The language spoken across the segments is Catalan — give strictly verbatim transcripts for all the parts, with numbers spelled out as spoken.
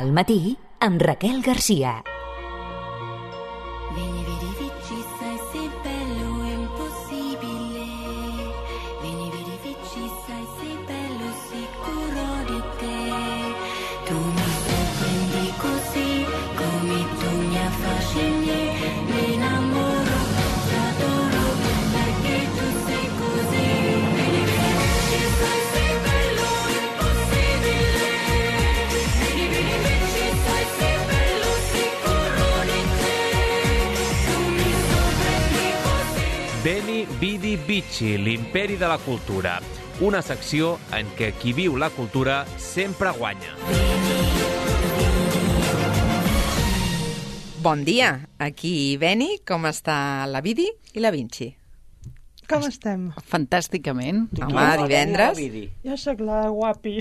Al matí, amb Raquel Garcia. Vieni, vedi, vici, sai se bello è impossibile. Vieni, vedi, vici, sai se bello sicuro di te. Tu mi sorprendi così, come tu mi affascini. Mi innamoro, ti adoro, perché tu sei così. Vieni, vedi, vici, sai se bello è impossibile. Vieni, vedi, vici, sai se bello sicuro di te. Beni, Vidi, Vici, l'imperi de la cultura. Una secció en què qui viu la cultura sempre guanya. Bon dia, aquí Beni, com està la Vidi i la Vinci? Com estem? Fantàsticament. Home, divendres. Jo sóc la guapi.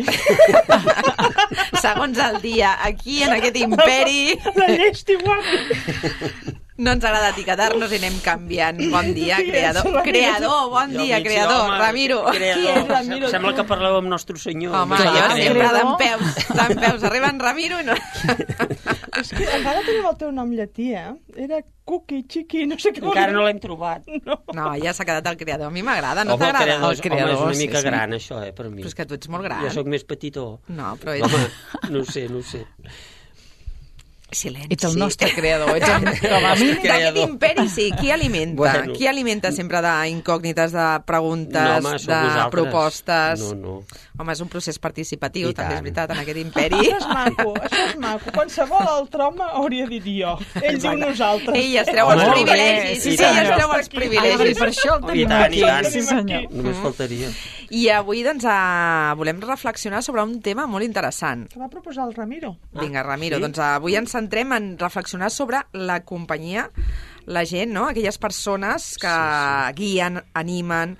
Segons el dia, aquí, en aquest imperi. La llesti guapi. No ens agrada etiquetar-nos i anem canviant. Bon dia, Qui és creador. la Creador, bon Jo, dia, Vinci, creador. home, Ramiro. creador. Qui és Ramiro, Sembla tu? que parleu amb Nostre Senyor. Home, Vinci, jo creador. sempre creador. d'en peus. D'en peus. Arriba en Ramiro i no... És que encara tenim el teu nom llatí, eh? Era Cuqui, Chiqui, no sé què. Encara no l'hem trobat. No. No, ja s'ha quedat el creador. A mi m'agrada, no Home, el t'agrada? creador, El creador, home, és una sí, mica sí. gran, això, eh, per mi. Però és que tu ets molt gran. Jo sóc més petitó. No, però ets... Home, no ho sé, no ho sé. Silenci. Ets el nostre creador, ets el, com a mínim. D'aquest creador. imperi, sí. Qui alimenta? Bueno. Qui alimenta sempre d'incògnites, de preguntes, No, home, sou de vosaltres. propostes? No, no. Home, és un procés participatiu, I també és tant. veritat, en aquest imperi. Això és maco, això és maco. Qualsevol altre home hauria dit jo. Ell diu nosaltres. Ell es treu els Molt bé, privilegis. sí, Sí, ell es senyor. treu els Ah, i privilegis. per això el I tenim tant, aquí. i tant. Sí, senyor. Només faltaria. I avui, doncs, eh, volem reflexionar sobre un tema molt interessant. Que va proposar el Ramiro. Vinga, Ramiro, sí? doncs avui ens centrem en reflexionar sobre la companyia, la gent, no? Aquelles persones que sí, sí. guien, animen,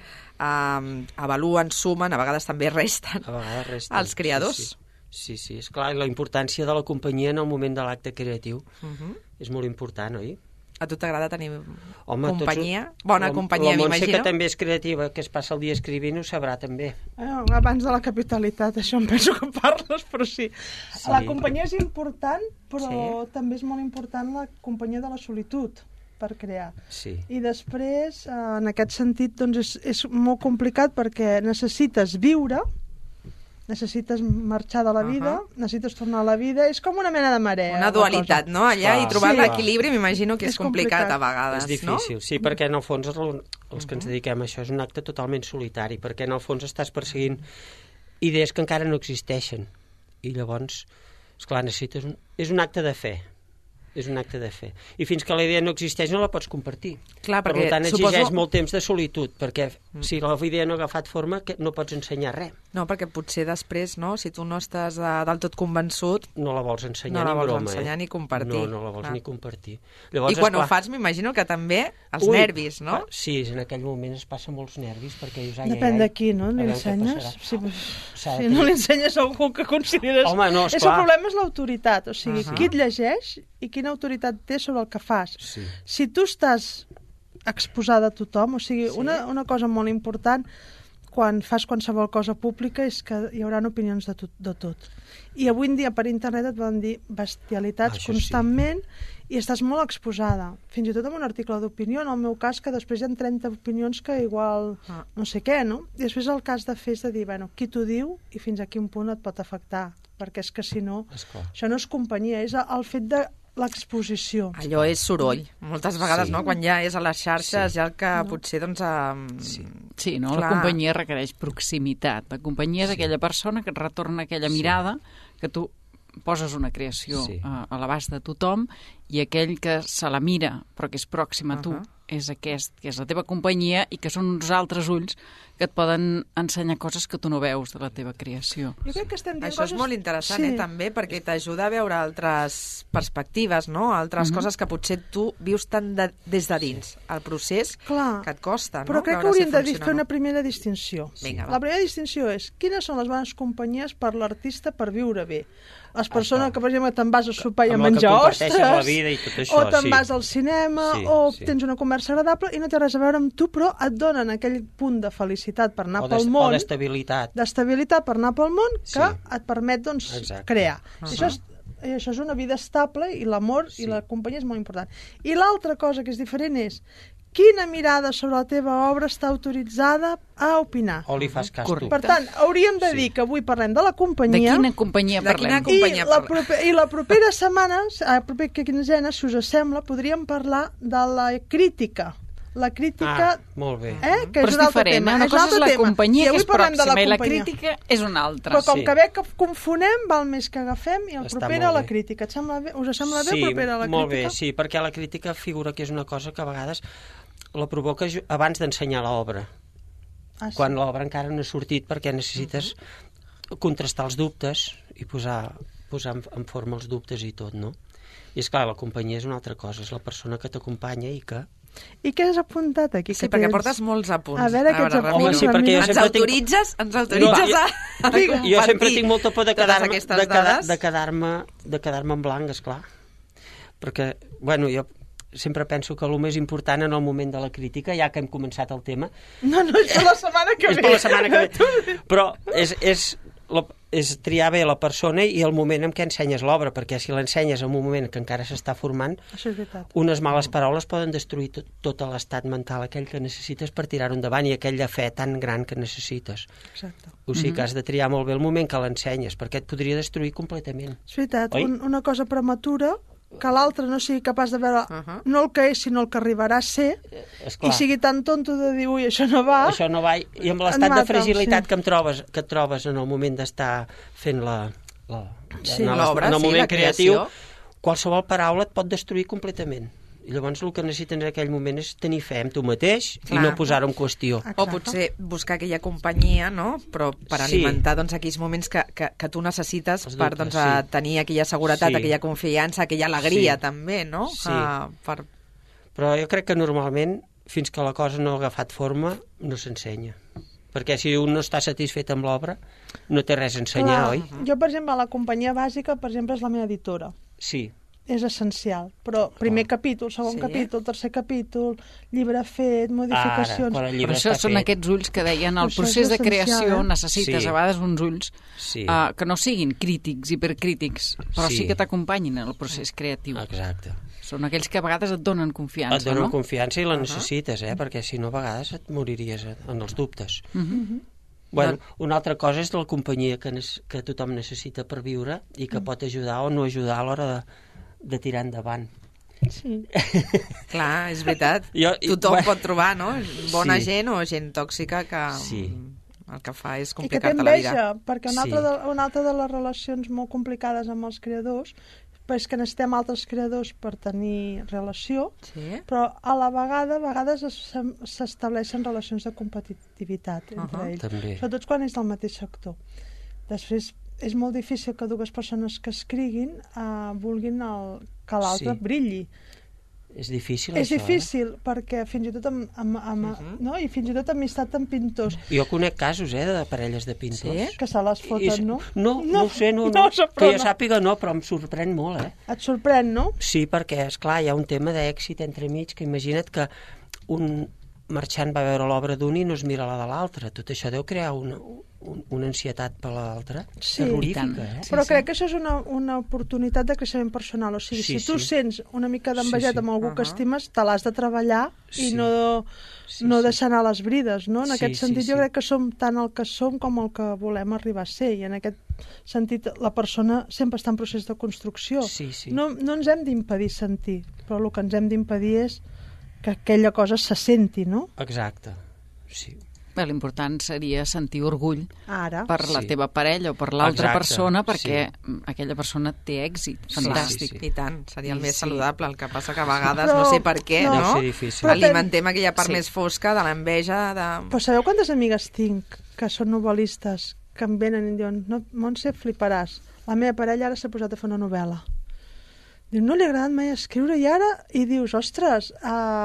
eh, avaluen, sumen, a vegades també resten A vegades resta. els creadors. Sí, sí, sí, sí. És clar, la importància de la companyia en el moment de l'acte creatiu Uh-huh. és molt important, oi? A tu t'agrada tenir Home, companyia? Tots... Bona la, companyia, la Montse, m'imagino. que també és creativa, que es passa el dia escrivint, ho sabrà també. Eh, abans de la capitalitat, això em penso que parles, però sí. Sí. La companyia és important, però Sí. també és molt important la companyia de la solitud per crear. Sí. I després, eh, en aquest sentit, doncs és, és molt complicat perquè necessites viure, necessites marxar de la vida, Uh-huh. necessites tornar a la vida, és com una mena de marea. Una la dualitat, cosa. no? Allà, Clar, i trobar sí. l'equilibri, m'imagino que és, És complicat, complicat. a vegades, És difícil, no? sí, perquè en el fons els, els que ens dediquem a això és un acte totalment solitari, perquè en el fons estàs perseguint idees que encara no existeixen. I llavors, esclar, necessites un... És un acte de fe. És un acte de fe. I fins que la idea no existeix no la pots compartir. Clar, Per perquè tant, exigeix suposo- molt temps de solitud, perquè si la idea no ha agafat forma que no pots ensenyar res. No, perquè potser després, no? Si tu no estàs uh, del tot convençut, No la vols ensenyar No la ni vols broma, ensenyar eh? ni compartir. No, no la vols Clar. ni compartir. Llavors, i quan ho esclar, fas m'imagino que també els Ui, nervis, no? clar, Sí, en aquell moment es passa molts nervis perquè dius... Ai, Depèn ai, de ai, qui, no? a Li veure què ensenyes? passarà. Si, S'ha de si tenir- no li ensenyes a algú que consideres... Home, no, és el esclar. problema és l'autoritat, o sigui, Ahà. qui et llegeix i quina autoritat té sobre el que fas. Sí. Si tu estàs exposada a tothom, o sigui, sí. una, una cosa molt important quan fas qualsevol cosa pública és que hi haurà opinions de tot, de tot. I avui en dia per internet et poden dir bestialitats Ah, això sí. constantment i estàs molt exposada. Fins i tot en un article d'opinió, en el meu cas, que després hi ha trenta opinions que igual Ah. no sé què, no? I després el cas de fer és de dir, bueno, qui t'ho diu i fins a quin punt et pot afectar, perquè és que si no, Esclar. això no és companyia, és el fet de l'exposició. Allò és soroll. Moltes vegades, Sí. no? Quan ja és a les xarxes, Sí. ja el que potser, doncs... Um... Sí. Sí, no? Clar. La companyia requereix proximitat. La companyia és aquella persona que et retorna aquella mirada que tu poses una creació Sí. a, a l'abast de tothom i aquell que se la mira però que és pròxim a tu Uh-huh. és aquest, que és la teva companyia i que són uns altres ulls que et poden ensenyar coses que tu no veus de la teva creació. Jo crec que estem dient Això coses... és molt interessant, eh, també, perquè t'ajuda a veure altres perspectives, no? Altres Mhm. coses que potser tu vius tant de, des de dins, el procés Clar. que et costa, no? Però crec que Veure si hauríem de funciona fer o no. una primera distinció. Vinga, va. La primera distinció és quines són les bones companyies per l'artista per viure bé. Les persones Això. que, per exemple, te'n vas a sopar i a Amb la que menjar comparteixes ostres, la vida i tot això, o te'n sí. vas al cinema, Sí, o sí. tens una conversa agradable i no té res a veure amb tu, però et donen aquell punt de felicitat per anar O pel d'est- món, o d'estabilitat. d'estabilitat per anar pel món, que Sí. et permet doncs, Exacte. crear. Uh-huh. Això és, i això és una vida estable i l'amor sí. i la companyia és molt important. I l'altra cosa que és diferent és quina mirada sobre la teva obra està autoritzada a opinar. O li fas cas tu. Per tant, hauríem de dir sí. que avui parlem de la companyia. De quina companyia parlem? De quina companyia I, la proper, I la propera setmana, la propera quinzena, si us sembla, podríem parlar de la crítica. La crítica... Ah, molt bé. Eh? Que però és, és un altre diferent, tema. una cosa és la tema. companyia, que és pròxima, la i la companyia. crítica és una altra. Però com Sí. que ve que confonem, val més que agafem i el Està proper molt a la bé. crítica. Et sembla bé? Us sembla bé Sí, el proper a la molt bé, crítica? sí, perquè la crítica figura que és una cosa que a vegades la provoca ju- abans d'ensenyar l'obra. Ah, sí. Quan l'obra encara no ha sortit, perquè necessites contrastar els dubtes i posar, posar en, en forma els dubtes i tot, no? I és clar, la companyia és una altra cosa, és la persona que t'acompanya i que... I què has apuntat aquí? Sí, que perquè tens? portes molts apunts. A veure, aquests Ramiro. apunts, Home, sí, perquè jo Ens sempre tinc- autoritzes, ens autoritzes No, a, a Jo sempre compartir tinc molta por de totes quedar-me aquestes de quedar, dades. de quedar-me de quedar-me en blanc, esclar. Perquè, bueno, jo sempre penso que el més important en el moment de la crítica, ja que hem començat el tema... No, no, és per la setmana que és ve. per la setmana que ve. Però és, és, la, és triar bé la persona i el moment en què ensenyes l'obra, perquè si l'ensenyes en un moment que encara s'està formant, Això és veritat. unes males paraules poden destruir tot, tot l'estat mental aquell que necessites per tirar-ho endavant i aquell de fe tan gran que necessites. Exacte. O sigui que has de triar molt bé el moment que l'ensenyes, perquè et podria destruir completament. És veritat, Oi? un, una cosa prematura que l'altre no sigui capaç de veure uh -huh. no el que és, sinó el que arribarà a ser, Esclar. i sigui tan tonto de dir, ui, això no va... Això no va, i amb Et l'estat de mata, fragilitat sí. que em trobes, que et trobes en el moment d'estar fent la, la, Sí, en el- l'obra, en el sí, moment la creatiu, creació. qualsevol paraula et pot destruir completament. I llavors el que necessites en aquell moment és tenir fe en tu mateix Clar. i no posar-ho en qüestió. Exacte. O potser buscar aquella companyia, no? Però per Sí. alimentar doncs, aquells moments que, que, que tu necessites Els per dubtes, doncs, a sí. tenir aquella seguretat, Sí. aquella confiança, aquella alegria Sí. també, no? Sí. Uh, per... Però jo crec que normalment, fins que la cosa no ha agafat forma, no s'ensenya. Perquè si un no està satisfet amb l'obra, no té res a ensenyar, Clar, oi? Jo, per exemple, la companyia bàsica, per exemple, és la meva editora. Sí. És essencial, però primer capítol, segon Sí. capítol, tercer capítol, llibre fet, modificacions... Ara, quan el Però llibre això està són fet. aquests ulls que deien, el Això és procés de essencial, creació eh? necessites Sí. a vegades uns ulls Sí. uh, que no siguin crítics, hipercrítics, però sí, Sí. que t'acompanyin en el procés creatiu. Exacte. Són aquells que a vegades et donen confiança, Et donen no? confiança i la necessites, eh? Perquè si no, a vegades et moriries en els dubtes. Uh -huh. Bueno, una altra cosa és la companyia que, ne que tothom necessita per viure i que pot ajudar o no ajudar a l'hora de, de tirar endavant. Sí. Clar, és veritat. Jo- i- Tothom bueno, pot trobar, no? Bona sí. gent o gent tòxica que Sí. el que fa és I que té complicar-te la vida. enveja, perquè una, Sí. altra de, una altra de les relacions molt complicades amb els creadors és que necessitem altres creadors per tenir relació, Sí? però a la vegada, a vegades es- s'estableixen relacions de competitivitat entre Uh-huh. ells, També. sobretot quan és del mateix sector. Després és molt difícil que dues persones que escriguin uh, vulguin el, que l'altre Sí. brilli. És difícil, És això, difícil, perquè fins i tot amb, amb, amb, Uh-huh. no? I fins i tot amistat amb pintors, eh? Jo conec casos, eh, de parelles de pintors. Sí? que se les I- foten, no? No, no ho sé, no, no, no, però que jo no. sàpiga no, però em sorprèn molt, eh? Et sorprèn, no? Sí, perquè, és clar, hi ha un tema d'èxit entremig, que imagina't que un marxant va veure l'obra d'un i no es mira la de l'altre. Tot això deu crear una, un, una ansietat per l'altre Sí, terrorífica, i tant. eh? Sí, Però sí. crec que això és una, una oportunitat de creixement personal. O sigui, Sí, si tu sí. sents una mica d'envejat Sí, sí. amb algú que Uh-huh. estimes, te l'has de treballar i Sí. no, Sí, no sí. deixar anar les brides, no? En Sí, aquest sí, sentit, sí. jo crec que som tant el que som com el que volem arribar a ser. I en aquest sentit, la persona sempre està en procés de construcció. Sí, sí. No, no ens hem d'impedir sentir, però el que ens hem d'impedir és que aquella cosa se senti, no? Exacte, sí. Bé, l'important seria sentir orgull Ara. per la Sí. teva parella o per l'altra Exacte, persona perquè sí. aquella persona té èxit. Sí, Fantàstic. sí, sí. I tant, seria el I més sí. saludable. El que passa que a vegades, Però- no sé per què, no. no? Deu ser difícil. Però- Alimentem aquella part Sí. més fosca de l'enveja, de... Però sabeu quantes amigues tinc que són novel·listes que em venen i diuen no, Montse, fliparàs, la meva parella ara s'ha posat a fer una novel·la. Diu, no li ha agradat mai escriure i ara, i dius, ostres, uh,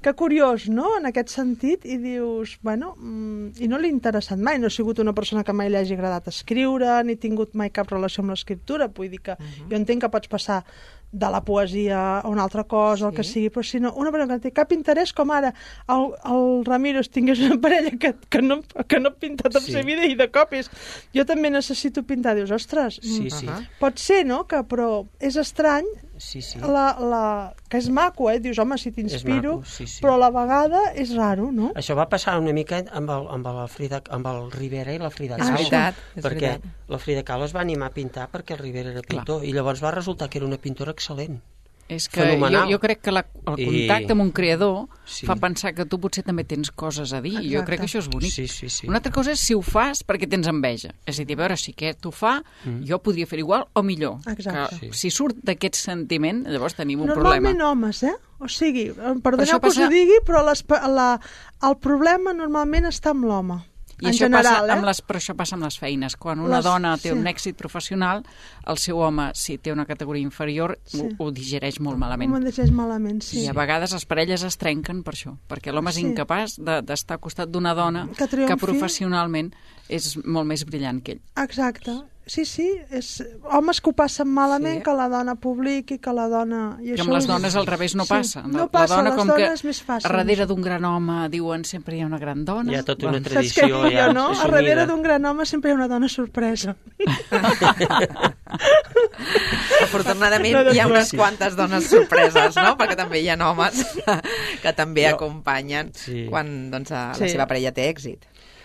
que curiós, no?, en aquest sentit, i dius, bueno, mm, i no l'he interessat mai, no he sigut una persona que mai li hagi agradat escriure, ni he tingut mai cap relació amb l'escriptura, vull dir que uh-huh. jo entenc que pots passar de la poesia a una altra cosa, sí. el que sigui, però si no, una persona que no té cap interès, com ara el, el Ramiro tingués una parella que, que, no, que no ha pintat en sí. sa vida i de cop és, jo també necessito pintar, dius, ostres, sí, sí. Uh-huh. pot ser, no?, que, però és estrany, sí, sí. La, la, que és maco, eh? Dius, home, si t'inspiro, sí, sí. però a la vegada és raro, no? Això va passar una mica amb el, amb el, Frida, amb el Rivera i la Frida Kahlo. És veritat, és perquè veritat. La Frida Kahlo es va animar a pintar perquè el Rivera era pintor, clar. I llavors va resultar que era una pintora excel·lent. És que jo, jo crec que la, el contacte I... amb un creador sí. fa pensar que tu potser també tens coses a dir. Exacte. Jo crec que això és bonic. Sí, sí, sí. Una altra cosa és si ho fas perquè tens enveja. És a dir, a veure, si aquest ho fa, mm. jo podria fer igual o millor. Exacte. Que, sí. Si surt d'aquest sentiment, llavors tenim un Normalment problema. Normalment homes, eh? O sigui, perdoneu que passa... us ho digui, però les, la, el problema normalment està amb l'home. I en això general, passa eh? amb les, però això passa amb les feines. Quan una les, dona té sí. un èxit professional, el seu home, si té una categoria inferior, sí. ho, ho digereix molt malament. Ho digereix malament, sí. I a vegades les parelles es trenquen per això, perquè l'home és sí. incapaç de, d'estar al costat d'una dona que, que professionalment és molt més brillant que ell. Exacte. Sí, sí, és homes que ho passen malament, sí. que la dona publiqui, que la dona... I que això amb les és... dones al revés no sí. passa. No passa, la dona, les com dones que més fàcil. darrere d'un gran home diuen sempre hi ha una gran dona. Hi ha tota una Saps tradició. què dic ja jo, no? A darrere d'un gran home sempre hi ha una dona sorpresa. Afortunadament no, hi ha unes quantes dones sorpreses, no? Perquè també hi ha homes que també no. acompanyen sí. quan doncs, la sí. seva parella té èxit.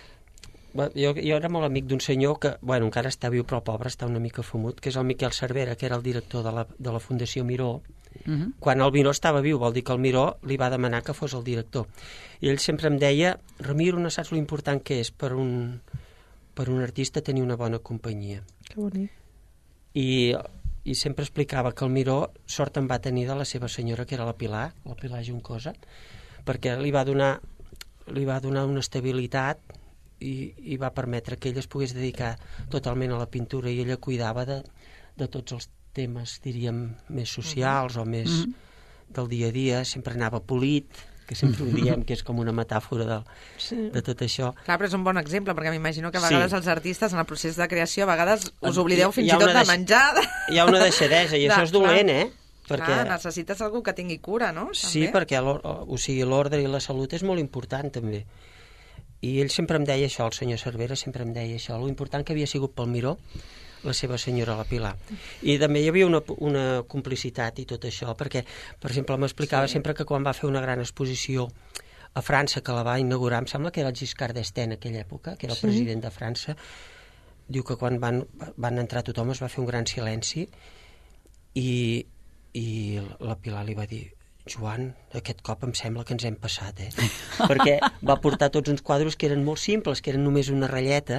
Jo, jo era molt amic d'un senyor que, bueno, encara està viu però pobre, està una mica fumut, que és el Miquel Cervera, que era el director de la, de la Fundació Miró. Uh-huh. Quan el Miró estava viu, vol dir que el Miró li va demanar que fos el director. I ell sempre em deia, Ramiro, no saps l'important que és per un, per un artista tenir una bona companyia. Que bonic. I, i sempre explicava que el Miró sort en va tenir de la seva senyora, que era la Pilar, la Pilar Juncosa, perquè li va donar, li va donar una estabilitat i, i va permetre que ella es pogués dedicar totalment a la pintura i ella cuidava de, de tots els temes, diríem, més socials mm-hmm. o més mm-hmm. del dia a dia, sempre anava polit, que sempre ho diem, que és com una metàfora de, sí. de tot això. Clar, però és un bon exemple, perquè m'imagino que a vegades sí. els artistes en el procés de creació a vegades us oblideu fins i tot de menjar. Hi ha una deixadesa, i de, això és dolent, eh? Perquè... Clar, necessites algú que tingui cura, no? També. Sí, perquè o sigui, l'ordre i la salut és molt important, també. I ell sempre em deia això, el senyor Cervera sempre em deia això, l'important que havia sigut pel Miró la seva senyora, la Pilar. I també hi havia una, una complicitat i tot això, perquè, per exemple, m'explicava sí. sempre que quan va fer una gran exposició a França, que la va inaugurar, em sembla que era el Giscard d'Estaing en aquella època, que era el sí. president de França, diu que quan van, van entrar tothom es va fer un gran silenci i, i la Pilar li va dir, Joan, aquest cop em sembla que ens hem passat, eh? Perquè va portar tots uns quadres que eren molt simples, que eren només una ratlleta,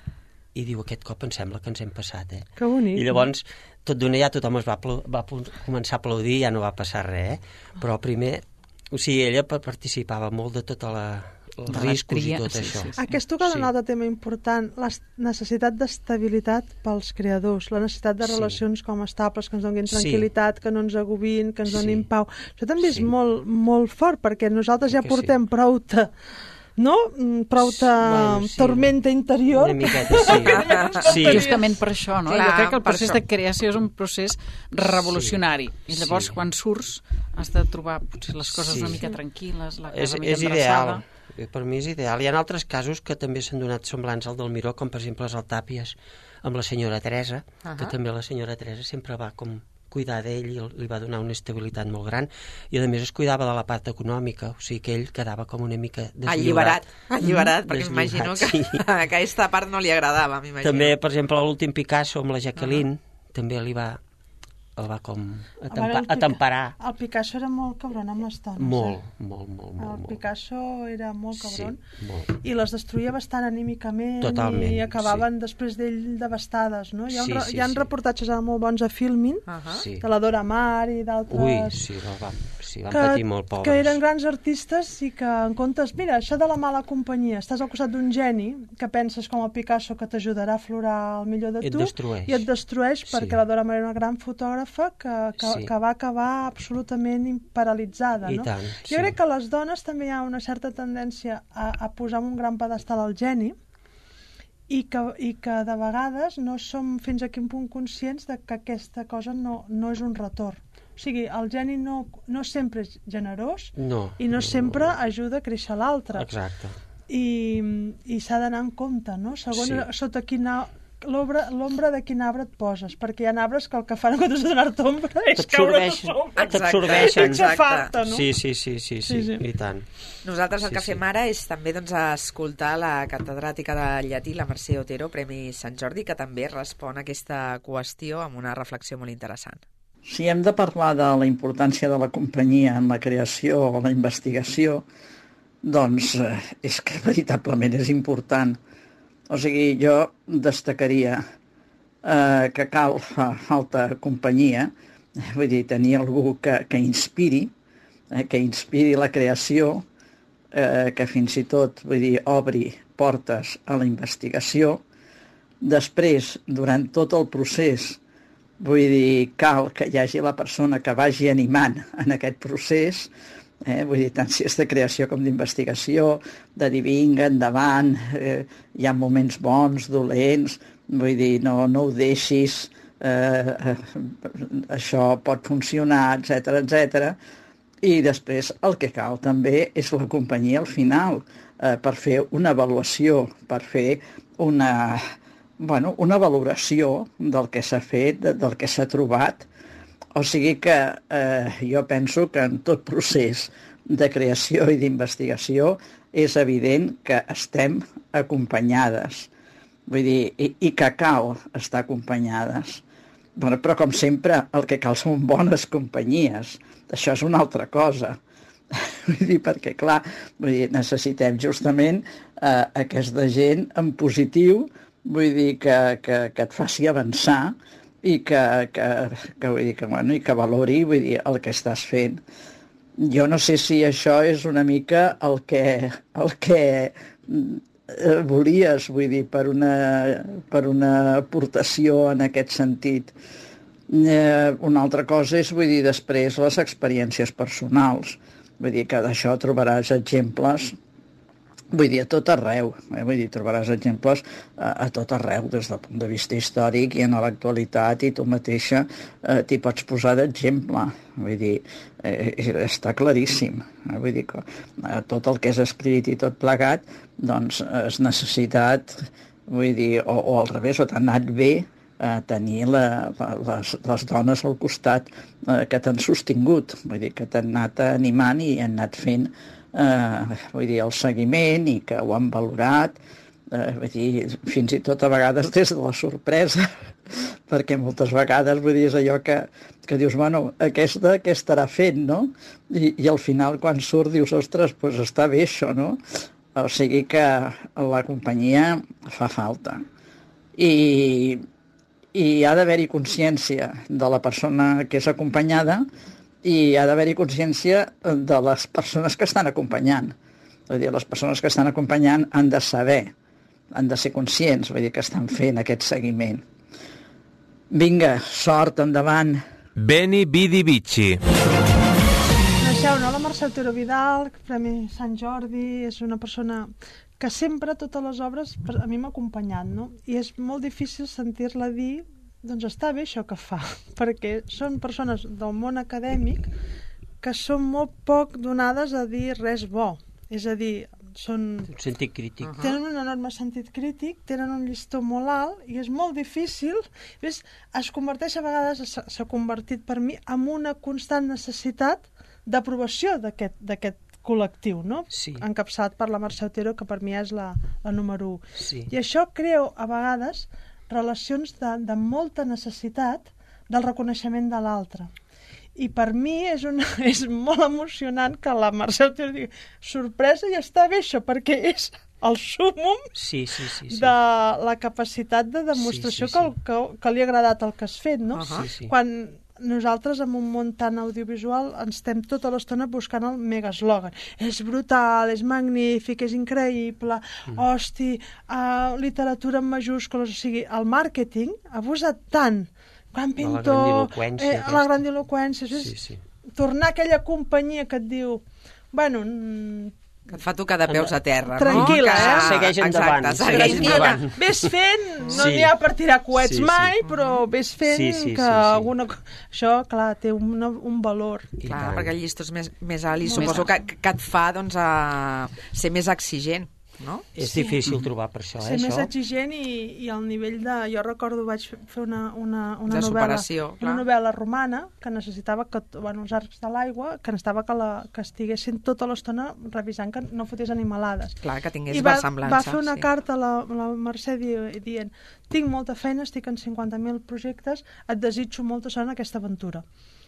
i diu, aquest cop em sembla que ens hem passat, eh? Que bonic. I llavors, tot d'una ja tothom es va, va començar a aplaudir, ja no va passar res, eh? Però primer, o sigui, ella participava molt de tota la... els riscos i tot sí, això. Sí, sí. Aquí has tocat sí. un altre tema important, la necessitat d'estabilitat pels creadors, la necessitat de relacions sí. com estables, que ens donin tranquil·litat, sí. que no ens agobin, que ens donin sí. pau. Això també sí. és molt, molt fort, perquè nosaltres ja portem sí. prou de... no? Prou de bueno, sí. tormenta interior. Una miqueta, sí. sí. Justament per això, no? Clar, jo crec que el procés de creació és un procés revolucionari. Sí. I llavors, sí. quan surts, has de trobar potser les coses sí. una mica tranquil·les, la casa és, una mica és endreçada. Ideal. Per mi és ideal. Hi ha altres casos que també s'han donat semblants al del Miró, com per exemple els Altàpies amb la senyora Teresa, uh-huh. que també la senyora Teresa sempre va com cuidar d'ell i li va donar una estabilitat molt gran i a més es cuidava de la part econòmica, o sigui que ell quedava com una mica deslliberat. Alliberat, alliberat, perquè m'imagino que sí. aquesta part no li agradava, m'imagino. També, per exemple, l'últim Picasso amb la Jacqueline, uh-huh. també li va el va com atempa, a atemperar. El Picasso era molt cabron amb les dones. Molt, eh? molt, molt, molt. El Picasso era molt cabron. Sí, molt. I les destruïa bastant anímicament. Totalment, i acabaven sí. després d'ell devastades, no? Hi ha, un, sí, sí, hi ha sí. reportatges molt bons a Filmin, uh-huh. sí. de la Dora Maar i d'altres... Ui, sí, no, va, sí, van que, patir molt, pobres. que eren grans artistes i que en comptes, mira, això de la mala companyia, estàs al costat d'un geni que penses com el Picasso que t'ajudarà a aflorar el millor de I et tu destrueix. i et destrueix Sí. perquè la Dora Maar era una gran fotògrafa que, que, Sí. que va acabar absolutament paralitzada. I No? tant, Jo sí. crec que a les dones també hi ha una certa tendència a, a posar en un gran pedestal el geni i que, i que de vegades no som fins a quin punt conscients de que aquesta cosa no, no és un retorn. O sigui, el geni no, no sempre és generós No. i no sempre ajuda a créixer l'altre. Exacte. I, i s'ha d'anar en compte, no? Segons Sí. sota quina l'ombra l'ombra de quin arbre et poses, perquè hi ha arbres que el que fan en comptes de donar-te ombra és caure a sobre. T'absorbeixen. Exacte. Fa-te, no? Sí, sí, sí, sí, sí, Sí, sí. i tant. Nosaltres el Sí, que sí. fem ara és també doncs, escoltar la catedràtica de llatí, la Mercè Otero, Premi Sant Jordi, que també respon a aquesta qüestió amb una reflexió molt interessant. Si hem de parlar de la importància de la companyia en la creació o la investigació, doncs eh, és que veritablement és important. O sigui, jo destacaria eh, que cal fa falta companyia, eh, vull dir, tenir algú que, que inspiri, eh, que inspiri la creació, eh, que fins i tot, vull dir, obri portes a la investigació. Després, durant tot el procés, vull dir, cal que hi hagi la persona que vagi animant en aquest procés, eh? Vull dir, tant si és de creació com d'investigació, de dir vinga, endavant, eh, hi ha moments bons, dolents, vull dir, no, no ho deixis, eh, eh, això pot funcionar, etcètera, etcètera. I després el que cal també és la companyia al final, eh, per fer una avaluació, per fer una, bueno, una valoració del que s'ha fet, del que s'ha trobat. O sigui que eh, jo penso que en tot procés de creació i d'investigació és evident que estem acompanyades. Vull dir, i, i que cal estar acompanyades. Bueno, però com sempre el que cal són bones companyies. Això és una altra cosa. Vull dir, perquè clar, vull dir, necessitem justament eh, aquesta gent en positiu, vull dir, que, que, que et faci avançar i que, que, que, vull dir, que, bueno, i que valori, vull dir, el que estàs fent. Jo no sé si això és una mica el que, el que eh, volies, vull dir, per una, per una aportació en aquest sentit. Eh, una altra cosa és, vull dir, després les experiències personals. Vull dir que d'això trobaràs exemples, vull dir, a tot arreu. Eh? Vull dir, trobaràs exemples a, a tot arreu, des del punt de vista històric i en l'actualitat, i tu mateixa eh, t'hi pots posar d'exemple. Vull dir, eh, està claríssim. Eh? Vull dir que eh, tot el que és escrit i tot plegat, doncs és necessitat, vull dir, o, o al revés, o t'ha anat bé a tenir la, les, les dones al costat eh, que t'han sostingut, vull dir, que t'han anat animant i han anat fent eh, vull dir, el seguiment i que ho han valorat, eh, vull dir, fins i tot a vegades des de la sorpresa, perquè moltes vegades, vull dir, és allò que, que dius, bueno, aquesta, què estarà fent, no? I, i al final, quan surt, dius, ostres, doncs està bé això, no? O sigui que la companyia fa falta. I, i ha d'haver-hi consciència de la persona que és acompanyada i ha d'haver-hi consciència de les persones que estan acompanyant. Vull dir, les persones que estan acompanyant han de saber, han de ser conscients, vull dir, que estan fent aquest seguiment. Vinga, sort, endavant. Beni Vidi Vici. Coneixeu, no? La Mercè Otero Vidal, Premi Sant Jordi, és una persona que sempre, totes les obres, a mi m'ha acompanyat, no? I és molt difícil sentir-la dir, doncs està bé això que fa, perquè són persones del món acadèmic que són molt poc donades a dir res bo. És a dir, són... Un sentit crític. Uh-huh. Tenen un enorme sentit crític, tenen un llistó molt alt i és molt difícil. Ves, es converteix a vegades, s'ha convertit per mi, en una constant necessitat d'aprovació d'aquest col·lectiu, no? Sí. Encapçalat per la Mercè Otero, que per mi és la, la número u. Sí. I això crea a vegades relacions de, de molta necessitat del reconeixement de l'altre. I per mi és, una, és molt emocionant que la Mercè Otero digui sorpresa i està bé això, perquè és el súmum sí, sí, sí, sí. de la capacitat de demostració sí, sí, sí. Que, que, que li ha agradat el que has fet, no? Uh-huh. Sí, sí. Quan nosaltres, en un món tan audiovisual, ens estem tota l'estona buscant el mega eslògan. És brutal, és magnífic, és increïble, mm. hosti, uh, literatura en majúscules, o sigui, el màrqueting ha abusat tant. Quan pintor... La grandiloquència. Eh, la grandiloquència. Sí, sí. Tornar a aquella companyia que et diu... Bueno... Que et fa tocar de peus a terra, tranquil·la, no? Que... eh? Segueix endavant. Exacte, segueix endavant. Ves fent, no Sí. n'hi ha per tirar coets Sí, sí. mai, però ves fent Sí, sí, que sí, sí. alguna cosa... Això, clar, té un, un valor. I Clar, tant. perquè el llistó és més, més alt i Molt suposo més que, que et fa doncs, a ser més exigent, no? És difícil trobar per això, eh, Ser més això. exigent i, i el nivell de... Jo recordo, vaig fer una, una, una De novel·la superació, clar. una novel·la romana que necessitava que, bueno, els arcs de l'aigua, que necessitava que, la, que estiguessin tota l'estona revisant que no fotés animalades. Clar, que tingués I va, versemblança. va fer una sí. carta a la, a la Mercè di, dient tinc molta feina, estic en cinquanta mil projectes, et desitjo molta sort en aquesta aventura.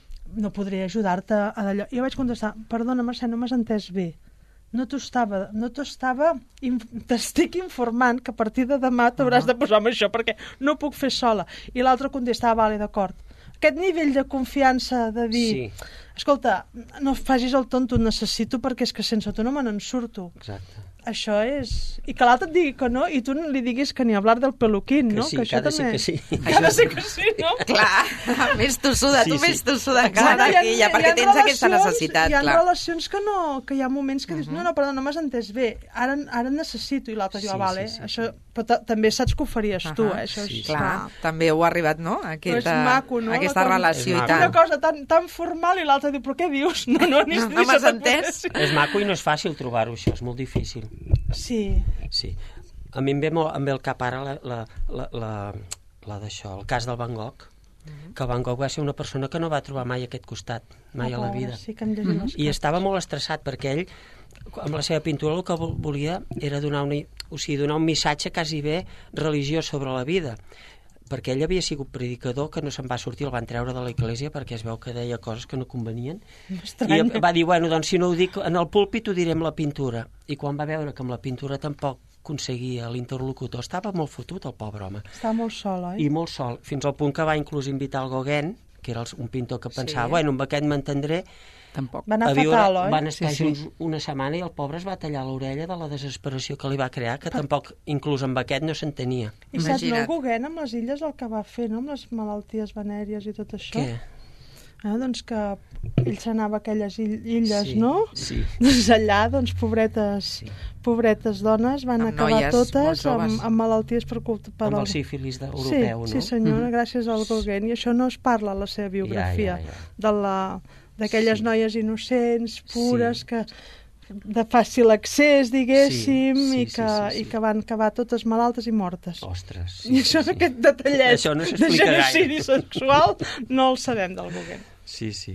No podria ajudar-te a d'allò. I jo vaig contestar, perdona Mercè, no m'has entès bé. No t'ho estava, no t'ho estava, t'estic informant que a partir de demà t'hauràs de posar amb això perquè no ho puc fer sola. I l'altre contestava, vale, d'acord. Aquest nivell de confiança de dir, Sí. escolta, no facis el tonto, ho necessito perquè és que sense tu no me n'en surto. Exacte. Això és... I que l'altre et digui que no i tu li diguis que ni hablar del peluquín, Que no? sí, que que ha de ser també... que sí. Que ha de ser que sí, no? Clar, més tossuda, Sí, tu sí. més tossuda Bueno, encara hi ha- que ella, hi ha perquè tens aquesta relacions- necessitat, Hi ha clar. relacions que no, que hi ha moments que dius, no, no, perdó, no m'has entès bé, ara, ara necessito, i l'altre diu, Sí, ah, vale, sí, sí, això, però ta- també saps que ho faries tu, Ahà, eh? Això és, sí, sí. Clar, també heu arribat, no? Però és Aquesta, maco, no? aquesta La cosa- relació És i maco. Una tant. cosa tan, tan formal i l'altre diu, però què dius? No, no, ni, No, ni no m'has se t'acut- entès? És maco i no és fàcil trobar-ho, això, és molt difícil. Sí. Sí. A mi em ve, molt, em ve al cap ara la, la, la, la, la d'això, el cas del Van Gogh, que Van Gogh va ser una persona que no va trobar mai aquest costat, mai a la vida. Sí que hem llegit les I estava molt estressat perquè ell, amb la seva pintura, el que vol- volia era donar, una, o sigui, donar un missatge quasi bé religiós sobre la vida, perquè ell havia sigut predicador que no se'n va sortir, el van treure de l'església perquè es veu que deia coses que no convenien. M'estranya. I va dir, bueno, doncs si no ho dic en el púlpit ho diré amb la pintura. I quan va veure que amb la pintura tampoc aconseguia l'interlocutor, estava molt fotut el pobre home. Està molt sol, oi? I molt sol, fins al punt que va inclús invitar el Gauguin, que era el- un pintor que pensava, Sí. bueno, amb aquest m'entendré. Tampoc. Va anar A viure, fatal, oi? van estar Sí, sí. junts una setmana i el pobre es va tallar l'orella de la desesperació que li va crear, que tampoc, inclús amb aquest, no s'entenia. I saps, no, Imagina't. el Gauguin amb les illes el que va fer, no? Amb les malalties venèries i tot això. Què? Eh, doncs que ell s'anava a aquelles ill- illes, Sí, no? sí. Doncs allà, doncs, pobretes, Sí. pobretes dones van Amb acabar noies molt totes amb, joves. amb malalties per culpa per Amb el al- sífilis de, Sí, europeu, sí no? senyora, gràcies al Gauguin. I això no es parla a la seva biografia, Ja, ja, ja. de la d'aquelles Sí. noies innocents, pures, Sí. que de fàcil accés, diguéssim, Sí, sí, i, que, sí, sí, sí. i que van acabar totes malaltes i mortes. Ostres. I això, aquest detallet Això no de s'explica gaire. genocidi sexual, no el sabem del Gauguin. Sí, sí.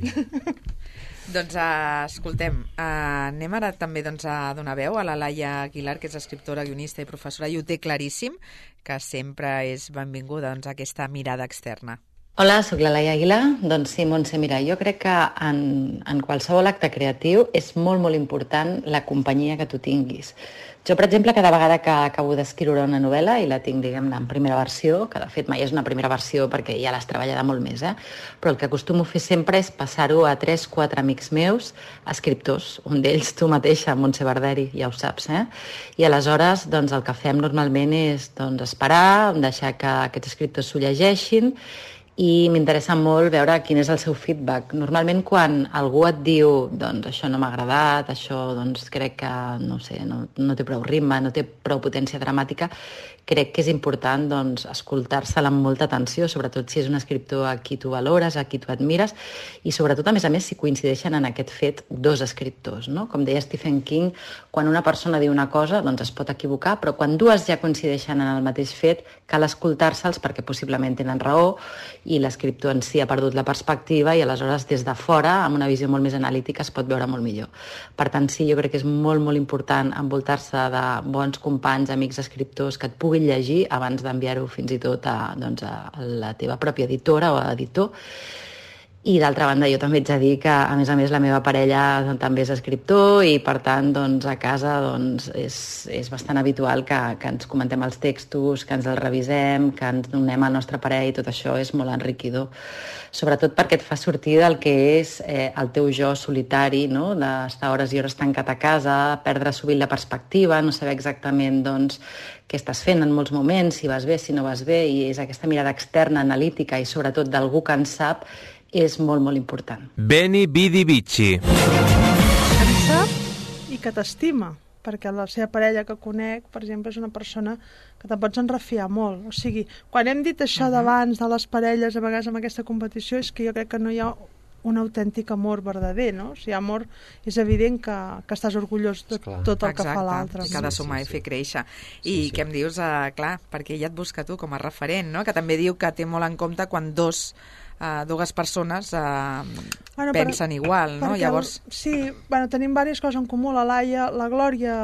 Doncs uh, escoltem, uh, anem ara també doncs, a donar veu a la Laia Aguilar, que és escriptora, guionista i professora, i ho té claríssim, que sempre és benvinguda doncs, a aquesta mirada externa. Hola, sóc la Laia Aguilar. Doncs sí, Montse, mira, jo crec que en, en qualsevol acte creatiu és molt, molt important la companyia que tu tinguis. Jo, per exemple, cada vegada que acabo d'escriure una novel·la i la tinc, diguem-ne, en primera versió, que de fet mai és una primera versió perquè ja l'has treballada molt més, eh? Però el que acostumo a fer sempre és passar-ho a tres, quatre amics meus, escriptors, un d'ells tu mateixa, Montse Barderi, ja ho saps, eh? I aleshores, doncs, el que fem normalment és doncs, esperar, deixar que aquests escriptors s'ho llegeixin, i m'interessa molt veure quin és el seu feedback. Normalment quan algú et diu doncs això no m'ha agradat, això doncs crec que no sé, no, no té prou ritme, no té prou potència dramàtica, crec que és important doncs, escoltar-se-la amb molta atenció, sobretot si és un escriptor a qui tu valores, a qui tu admires, i sobretot, a més a més, si coincideixen en aquest fet dos escriptors, no? Com deia Stephen King, quan una persona diu una cosa, doncs es pot equivocar, però quan dues ja coincideixen en el mateix fet, cal escoltar-se'ls perquè possiblement tenen raó i l'escriptor en si ha perdut la perspectiva i aleshores des de fora, amb una visió molt més analítica, es pot veure molt millor. Per tant, sí, jo crec que és molt, molt important envoltar-se de bons companys, amics, escriptors que et puguin llegir abans d'enviar-ho fins i tot a, doncs, a la teva pròpia editora o a editor. I d'altra banda jo també ets a dir que a més a més la meva parella doncs, també és escriptor i per tant doncs, a casa doncs, és, és bastant habitual que, que ens comentem els textos, que ens els revisem, que ens donem al nostre parer i tot això és molt enriquidor. Sobretot perquè et fa sortir del que és eh, el teu jo solitari, no? D'estar hores i hores tancat a casa, perdre sovint la perspectiva, no saber exactament doncs, què estàs fent en molts moments, si vas bé, si no vas bé, i és aquesta mirada externa, analítica i sobretot d'algú que en sap, és molt, molt important. Beni Vidi Vici. Que en sap i que t'estima, perquè la seva parella que conec, per exemple, és una persona que te'n pots enrefiar molt. O sigui, quan hem dit això d'abans de les parelles, a vegades amb aquesta competició, és que jo crec que no hi ha un autèntic amor verdader, no? O sigui, amor és evident que, que estàs orgullós de tot el que fa l'altre. Exacte, i que ha de sumar sí, sí, sí. i fer créixer. I sí, sí. què em dius, uh, clar, perquè ella et busca tu com a referent, no? Que també diu que té molt en compte quan dos Uh, dues persones uh, bueno, pensen per, igual, no? Llavors... El, sí, bueno, tenim diverses coses en comú. La Laia, la Glòria,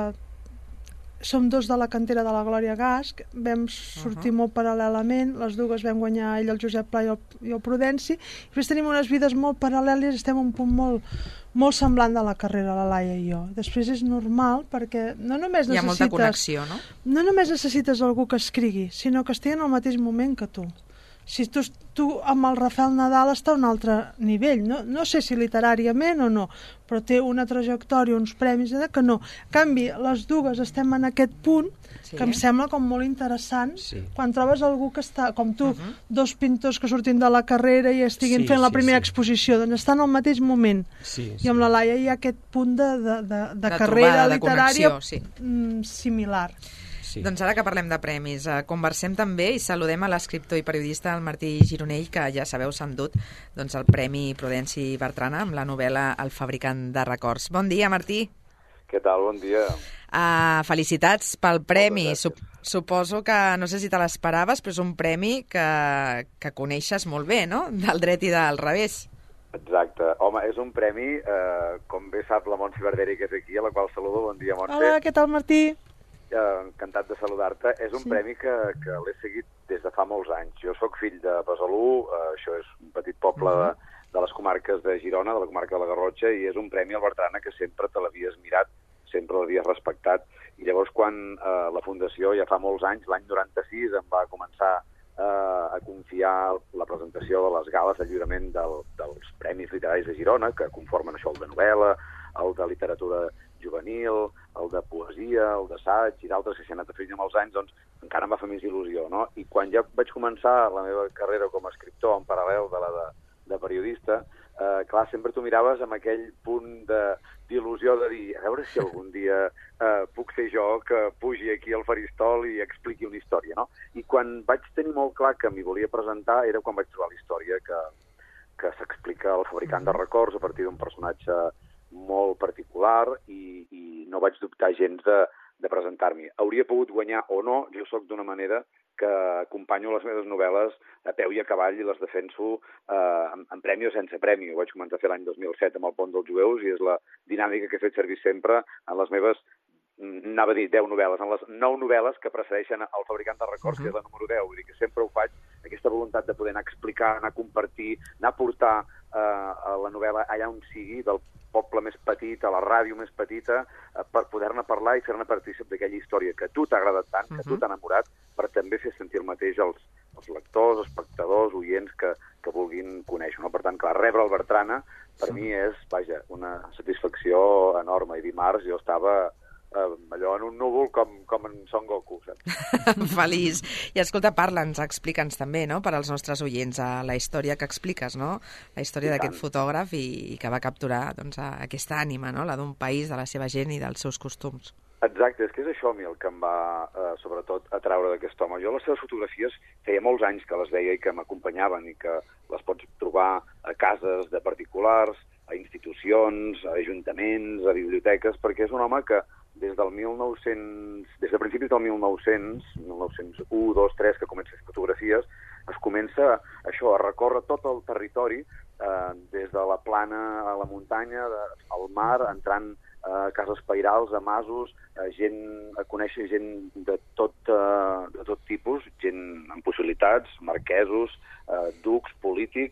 som dos de la cantera de la Glòria Gasc, vam sortir uh -huh. molt paral·lelament, les dues vam guanyar ell, el Josep Pla i el, i el Prudenci, i després tenim unes vides molt paral·leles, estem en un punt molt, molt semblant de la carrera, la Laia i jo. Després és normal, perquè no només necessites... Hi ha molta connexió, no? No només necessites algú que escrigui, sinó que estigui en el mateix moment que tu. Si tu, tu amb el Rafael Nadal està a un altre nivell, no, no sé si literàriament o no, però té una trajectòria, uns premis, que no. En canvi, les dues estem en aquest punt sí. que em sembla com molt interessant sí. quan trobes algú que està, com tu, uh -huh. dos pintors que surtin de la carrera i estiguin sí, fent la sí, primera sí. exposició, doncs estan al mateix moment. Sí, sí. I amb la Laia hi ha aquest punt de, de, de, de, de carrera trobada, literària de connexió, sí. similar. Sí. Doncs ara que parlem de premis, eh, conversem també i saludem a l'escriptor i periodista el Martí Gironell, que ja sabeu s'ha endut doncs, el Premi Prudenci Bertrana amb la novel·la El fabricant de records. Bon dia, Martí. Què tal? Bon dia. Uh, felicitats pel premi. Sup suposo que, no sé si te l'esperaves, però és un premi que, que coneixes molt bé, no?, del dret i del revés. Exacte. Home, és un premi, eh, com bé sap la Montse Barberi, que és aquí, a la qual saludo. Bon dia, Montse. Hola, què tal, Martí? Eh, encantat de saludar-te. És un sí. premi que, que l'he seguit des de fa molts anys. Jo sóc fill de Besalú, eh, això és un petit poble uh -huh. de, de les comarques de Girona, de la comarca de la Garrotxa, i és un premi al Bertrana que sempre te l'havies mirat, sempre l'havies respectat. I llavors, quan eh, la Fundació, ja fa molts anys, l'any noranta-sis, em va començar eh, a confiar la presentació de les gales de lliurament del, dels Premis Literaris de Girona, que conformen això, el de novel·la, el de literatura juvenil, el de poesia, el d'assaig i d'altres que s'hi han anat afegint amb els anys, doncs encara em va fer més il·lusió, no? I quan ja vaig començar la meva carrera com a escriptor en paral·lel de la de, de periodista, eh, clar, sempre tu miraves amb aquell punt d'il·lusió de, de dir, a veure si algun dia eh, puc ser jo que pugi aquí al faristol i expliqui una història, no? I quan vaig tenir molt clar que m'hi volia presentar era quan vaig trobar la història que, que s'explica El fabricant de records a partir d'un personatge molt particular i, i no vaig dubtar gens de, de presentar-m'hi. Hauria pogut guanyar o no, jo sóc d'una manera que acompanyo les meves novel·les a peu i a cavall i les defenso eh, en, en premi o sense premi. Ho vaig començar a fer l'any dos mil set amb El pont dels jueus i és la dinàmica que he fet servir sempre en les meves, anava a dir deu novel·les, en les nou novel·les que precedeixen El fabricant de records, uh -huh. que és la número deu. Vull dir que sempre ho faig, aquesta voluntat de poder anar a explicar, anar a compartir, anar a portar eh, a la novel·la allà on sigui, del poble més petit, a la ràdio més petita, eh, per poder-ne parlar i fer-ne partícip d'aquella història que a tu t'ha agradat tant, que a tu t'ha enamorat, per també fer sentir el mateix als, als lectors, espectadors, oients que, que vulguin conèixer. No? Per tant, clar, rebre el Bertrana per sí. mi és, vaja, una satisfacció enorme. I dimarts jo estava eh, allò en un núvol com, com en Son Goku, saps? Feliç. I escolta, parla'ns, explica'ns també, no?, per als nostres oients, a la història que expliques, no?, la història d'aquest fotògraf i, i que va capturar doncs, aquesta ànima, no?, la d'un país, de la seva gent i dels seus costums. Exacte, és que és això a mi el que em va, eh, sobretot, atraure d'aquest home. Jo les seves fotografies feia molts anys que les veia i que m'acompanyaven i que les pots trobar a cases de particulars, a institucions, a ajuntaments, a biblioteques, perquè és un home que des del mil nou-cents, des de principis del mil nou-cents, mil nou-cents u, dos, tres, que comença a fer fotografies, es comença això, a recórrer tot el territori, eh, des de la plana a la muntanya, de, al mar, entrant a cases pairals, a masos, a gent, a conèixer gent de tot, uh, de tot tipus, gent amb possibilitats, marquesos, uh, ducs, polítics,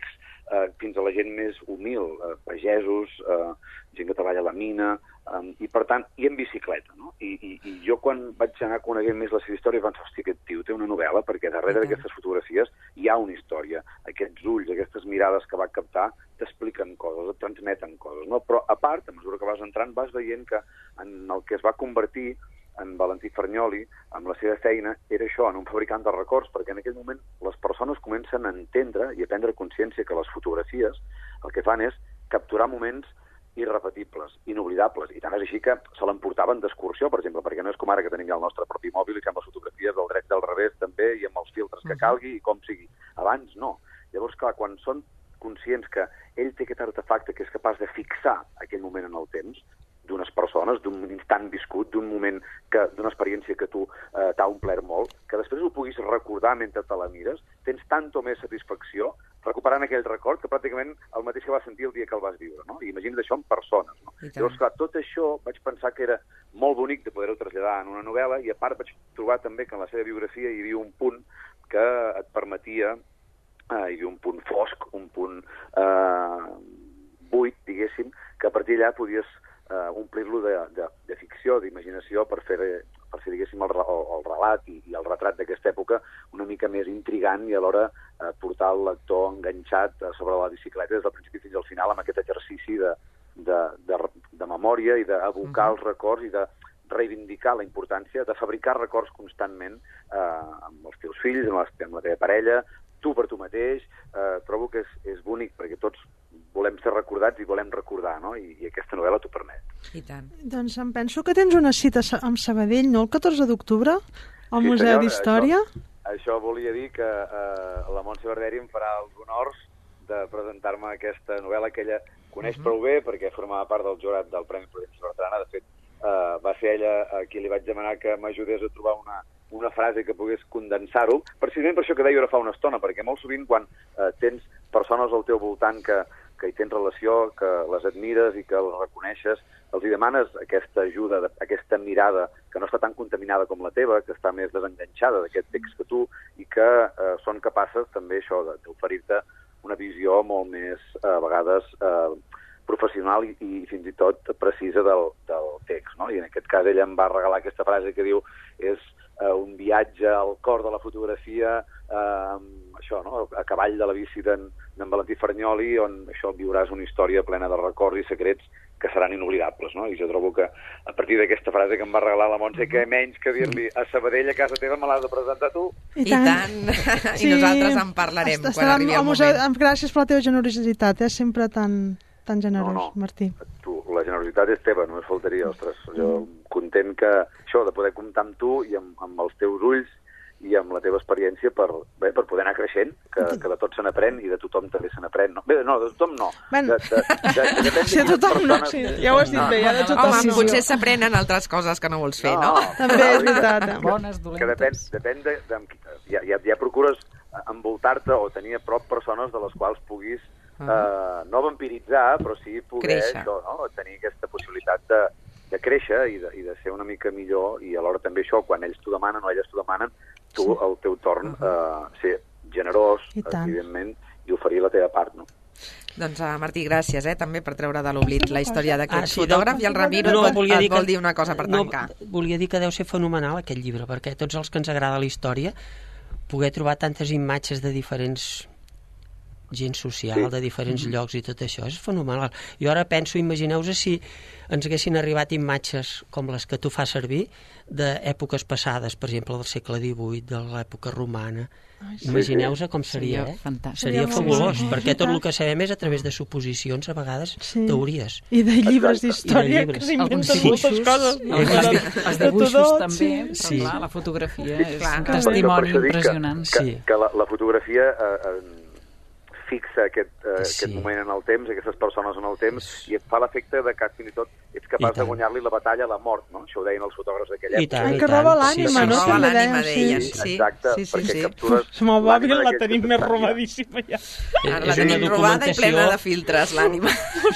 eh, fins a la gent més humil, eh, pagesos, eh, gent que treballa a la mina, eh, i per tant, i en bicicleta, no? I, i, i jo quan vaig anar coneguent més la seva història vaig pensar, hosti, aquest tio té una novel·la, perquè darrere d'aquestes fotografies hi ha una història. Aquests ulls, aquestes mirades que va captar t'expliquen coses, et transmeten coses, no? Però a part, a mesura que vas entrant, vas veient que en el que es va convertir en Valentí Fernyoli, amb la seva feina, era això, en un fabricant de records, perquè en aquell moment les persones comencen a entendre i a prendre consciència que les fotografies el que fan és capturar moments irrepetibles, inoblidables, i tant és així que se l'emportaven d'excursió, per exemple, perquè no és com ara que tenim ja el nostre propi mòbil i fem les fotografies del dret del revés també i amb els filtres que calgui i com sigui. Abans no. Llavors, clar, quan són conscients que ell té aquest artefacte que és capaç de fixar aquell moment en el temps, d'unes persones, d'un instant viscut, d'un moment, que d'una experiència que tu eh, t'ha omplert molt, que després ho puguis recordar mentre te la mires, tens tant o més satisfacció recuperant aquell record que pràcticament el mateix que vas sentir el dia que el vas viure, no? I imagina't això en persones, no? Llavors, clar, tot això vaig pensar que era molt bonic de poder-ho traslladar en una novel·la i a part vaig trobar també que en la seva biografia hi havia un punt que et permetia, eh, hi havia un punt fosc, un punt eh, buit, diguéssim, que a partir d'allà podies Uh, omplir-lo de, de, de ficció, d'imaginació, per fer, per fer diguéssim, el, el, el relat i, i el retrat d'aquesta època una mica més intrigant i alhora uh, portar el lector enganxat uh, sobre la bicicleta des del principi fins al final amb aquest exercici de, de, de, de memòria i d'abocar uh-huh. els records i de reivindicar la importància de fabricar records constantment uh, amb els teus fills, amb la, amb la teva parella, tu per tu mateix. Uh, trobo que és, és bonic perquè tots volem ser recordats i volem recordar, no? I, i aquesta novel·la t'ho permet. I tant. Doncs em penso que tens una cita amb Sabadell, no? El catorze d'octubre, al sí, Museu d'Història. Això, això volia dir que eh, la Montse Barderi em farà els honors de presentar-me aquesta novel·la que ella coneix uh-huh. prou bé perquè formava part del jurat del Premi Prudència Bertrana. De fet, eh, va ser ella a qui li vaig demanar que m'ajudés a trobar una, una frase que pogués condensar-ho, precisament per això que deia ara fa una estona, perquè molt sovint quan eh, tens persones al teu voltant que que hi tens relació, que les admires i que les reconeixes, els hi demanes aquesta ajuda, aquesta mirada que no està tan contaminada com la teva, que està més desenganxada d'aquest text que tu i que eh, són capaces també això d'oferir-te una visió molt més, eh, a vegades, eh, professional i, i fins i tot precisa del, del text, no? I en aquest cas ella em va regalar aquesta frase que diu és eh, un viatge al cor de la fotografia, eh, això, no? A cavall de la bici d'en Valentí Fernyoli, on això viuràs una història plena de records i secrets que seran inoblidables, no? I jo trobo que a partir d'aquesta frase que em va regalar la Montse, que menys que dir-li a Sabadell, a casa teva, me l'has de presentar tu. I tant. I, tant. Sí. I nosaltres en parlarem Est quan arribi el museu, moment. Gràcies per la teva generositat, eh? Sempre tan, tan generós, no, no. Martí. Tu, la generositat és teva, només faltaria, ostres. Jo mm. content que això, de poder comptar amb tu i amb, amb els teus ulls i amb la teva experiència per, bé, per poder anar creixent, que, que de tot se n'aprèn i de tothom també se n'aprèn. No? Bé, no, de tothom no. Ben... De, de, de, de, de, de sí, de tothom persones... no, sí, ja ho has dit no, bé, ja de tothom Home, no. potser s'aprenen altres coses que no vols fer, no? no? També és veritat. Que, bones, dolentes. Que depèn, depèn de... de ja, ja, ja procures envoltar-te o tenir a prop persones de les quals puguis uh-huh. eh, no vampiritzar, però sí poder això, no? Tenir aquesta possibilitat de, de créixer i de, i de ser una mica millor i alhora també això, quan ells t'ho demanen o elles t'ho demanen, tu, sí. al teu torn, uh-huh. eh, ser generós, evidentment, i oferir la teva part, no? Doncs, uh, Martí, gràcies, eh, també per treure de l'oblit la història d'aquest ah, sí, fotògraf no, i el Ramiro no, et, vol, et vol dir una cosa per no, tancar. Volia dir que deu ser fenomenal aquest llibre, perquè tots els que ens agrada la història, poder trobar tantes imatges de diferents gent social, sí. de diferents mm-hmm. llocs i tot això, és fenomenal. Jo ara penso, imagineu-vos si ens haguessin arribat imatges com les que tu fas servir d'èpoques passades, per exemple, del segle divuit, de l'època romana. Ai, sí. Imagineu-vos com seria, seria eh? Fantàstic. Seria sí, fabulós, sí, sí. perquè tot el que sabem és a través de suposicions, a vegades, sí. teories. I de llibres d'història, que s'inventen moltes coses. No? Els, els dibuixos també, sí. però sí. clar, la fotografia és clar, un testimoni que, impressionant. Que, sí. que la, la fotografia... Eh, eh, fixa aquest, uh, sí. aquest moment en el temps, aquestes persones en el temps, i et fa l'efecte de que fins i tot ets capaç de guanyar-li la batalla a la mort, no? Això ho deien els fotògrafs d'aquella època. I tant, i que roba l'ànima, sí, sí, no? Sí, roba l'ànima d'elles, sí. Exacte, sí, sí, perquè sí. captures... Som el Bàbil la tenim més robadíssima ja. Ara la tenim robada i plena de filtres, l'ànima.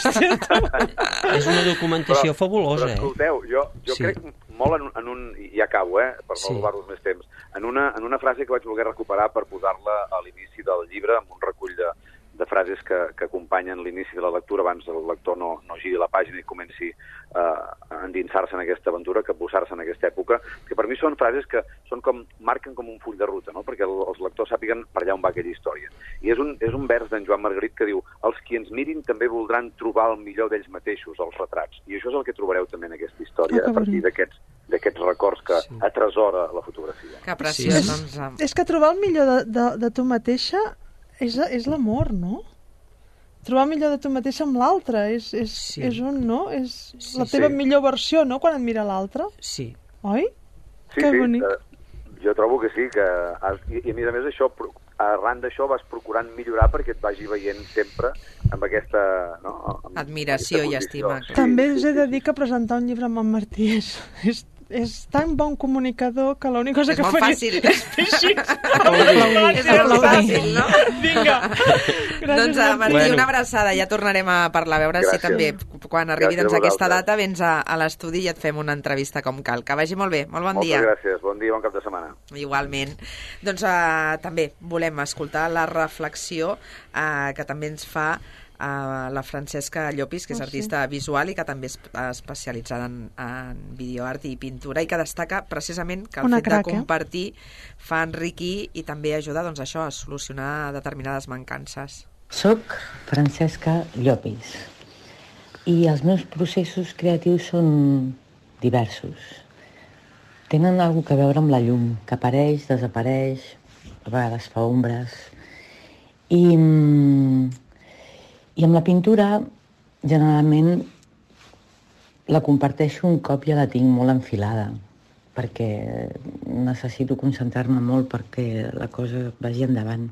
És una documentació però, fabulosa, però, escolteu, jo, jo sí. crec molt en, en un... I ja acabo, eh? Per no sí. robar-vos més temps. En una, en una frase que vaig voler recuperar per posar-la a l'inici del llibre, amb un recull de de frases que, que acompanyen l'inici de la lectura abans el lector no, no giri la pàgina i comenci uh, a endinsar-se en aquesta aventura, a capbussar-se en aquesta època, que per mi són frases que són com, marquen com un full de ruta, no? Perquè el, els lectors sàpiguen per allà on va aquella història. I és un, és un vers d'en Joan Margarit que diu: els qui ens mirin també voldran trobar el millor d'ells mateixos, els retrats. I això és el que trobareu també en aquesta història, a partir d'aquests d'aquests records que sí. atresora la fotografia. Que preciós, sí. doncs... Um... És que trobar el millor de, de, de tu mateixa és, és l'amor, no? Trobar el millor de tu mateixa amb l'altre és, és, sí. és un, no? És sí, la teva sí. millor versió, no?, quan et mira l'altre. Sí. Oi? Sí, que sí. bonic. Uh, jo trobo que sí, que has, i, i a més a més això, arran d'això vas procurant millorar perquè et vagi veient sempre amb aquesta... No? Amb admiració i estima. Sí, També us sí, he de sí. dir que presentar un llibre amb en Martí és, és, és tan bon comunicador que l'única cosa és que molt faria fàcil. és fer així. És molt fàcil, no? Vinga. Doncs, uh, Martí, bueno. una abraçada. Ja tornarem a parlar, a veure Gràcies. si també, quan arribi doncs, aquesta data, vens a, a l'estudi i et fem una entrevista com cal. Que vagi molt bé. Molt bon Moltes dia. Moltes gràcies. Bon dia, bon cap de setmana. Igualment. Doncs uh, també volem escoltar la reflexió uh, que també ens fa uh, la Francesca Llopis, que és oh, artista sí. visual i que també és especialitzada en, en videoart i pintura, i que destaca precisament que el Una fet crac, de compartir eh? fa enriquir i també ajuda doncs, això, a solucionar determinades mancances. Soc Francesca Llopis i els meus processos creatius són diversos. Tenen alguna cosa a veure amb la llum, que apareix, desapareix, a vegades fa ombres. I, i amb la pintura, generalment, la comparteixo un cop ja la tinc molt enfilada, perquè necessito concentrar-me molt perquè la cosa vagi endavant.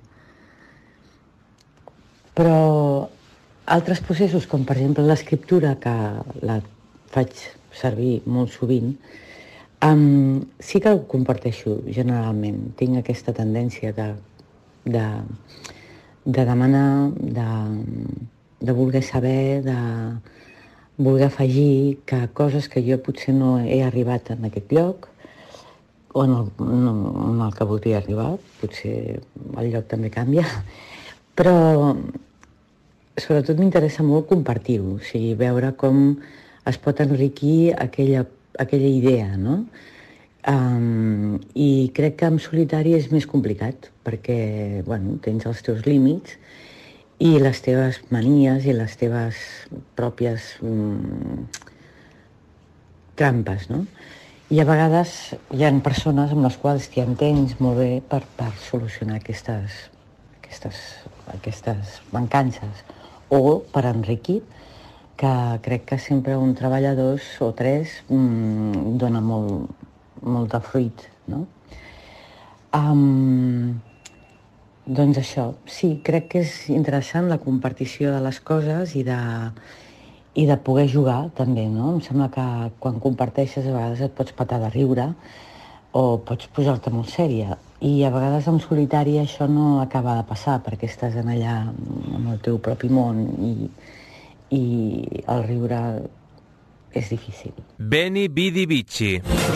Però altres processos, com per exemple l'escriptura, que la faig servir molt sovint, um, sí que ho comparteixo generalment. Tinc aquesta tendència de, de, de demanar, de, de voler saber, de voler afegir que coses que jo potser no he arribat en aquest lloc o en el, no, en el que voldria arribar, potser el lloc també canvia, però sobretot m'interessa molt compartir-ho, o sigui, veure com es pot enriquir aquella, aquella idea, no? Um, I crec que en solitari és més complicat, perquè, bueno, tens els teus límits i les teves manies i les teves pròpies um, trampes, no? I a vegades hi ha persones amb les quals t'hi entens molt bé per, per solucionar aquestes, aquestes, aquestes mancances, o per enriquir, que crec que sempre un treballar dos o tres mmm, dona molt, molt de fruit, no? Um, doncs això, sí, crec que és interessant la compartició de les coses i de, i de poder jugar també, no? Em sembla que quan comparteixes a vegades et pots patar de riure o pots posar-te molt sèria, i a vegades en solitari això no acaba de passar perquè estàs en allà amb el teu propi món i, i el riure és difícil. Beni Bidi Bici.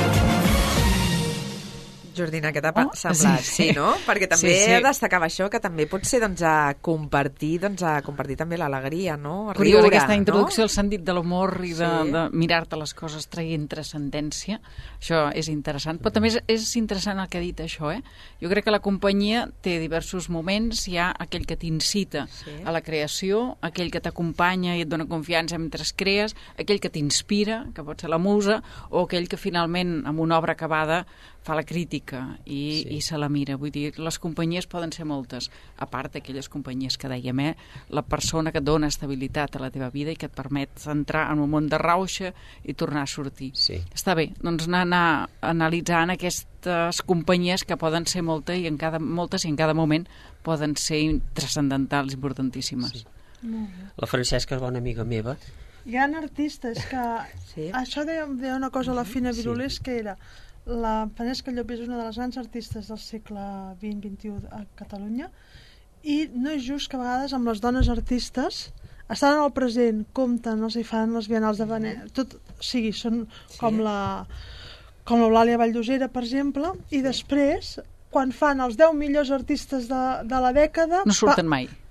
Jordina, què t'ha oh, semblat? Sí, sí, no? Perquè també sí, sí. destacava això, que també pot ser doncs, a compartir doncs, a compartir també l'alegria, no? A Curiós, riure, aquesta introducció no? al sentit de l'humor i de, Sí. de mirar-te les coses traient transcendència. Això és interessant. Però també és, és interessant el que ha dit això, eh? Jo crec que la companyia té diversos moments. Hi ha aquell que t'incita Sí. a la creació, aquell que t'acompanya i et dona confiança mentre crees, aquell que t'inspira, que pot ser la musa, o aquell que finalment, amb una obra acabada, fa la crítica i, sí. i se la mira. Vull dir, les companyies poden ser moltes, a part d'aquelles companyies que dèiem, eh? La persona que et dona estabilitat a la teva vida i que et permet entrar en un món de rauxa i tornar a sortir. Sí. Està bé, doncs anar, anar analitzant aquestes companyies que poden ser moltes i en cada, moltes i en cada moment poden ser transcendentals, importantíssimes. Sí. La Francesca és bona amiga meva. Hi ha artistes que... Sí. Això deia, deia una cosa a la Fina Virulés, Sí. que era la Francesca Llopis és una de les grans artistes del segle vint vint i u a Catalunya, i no és just que a vegades amb les dones artistes estan en el present, compten, els hi fan les bienals de Venècia, tot, o sigui, són sí. com la com l'Eulàlia Valldosera, per exemple, i després, quan fan els deu millors artistes de, de la dècada... No surten mai.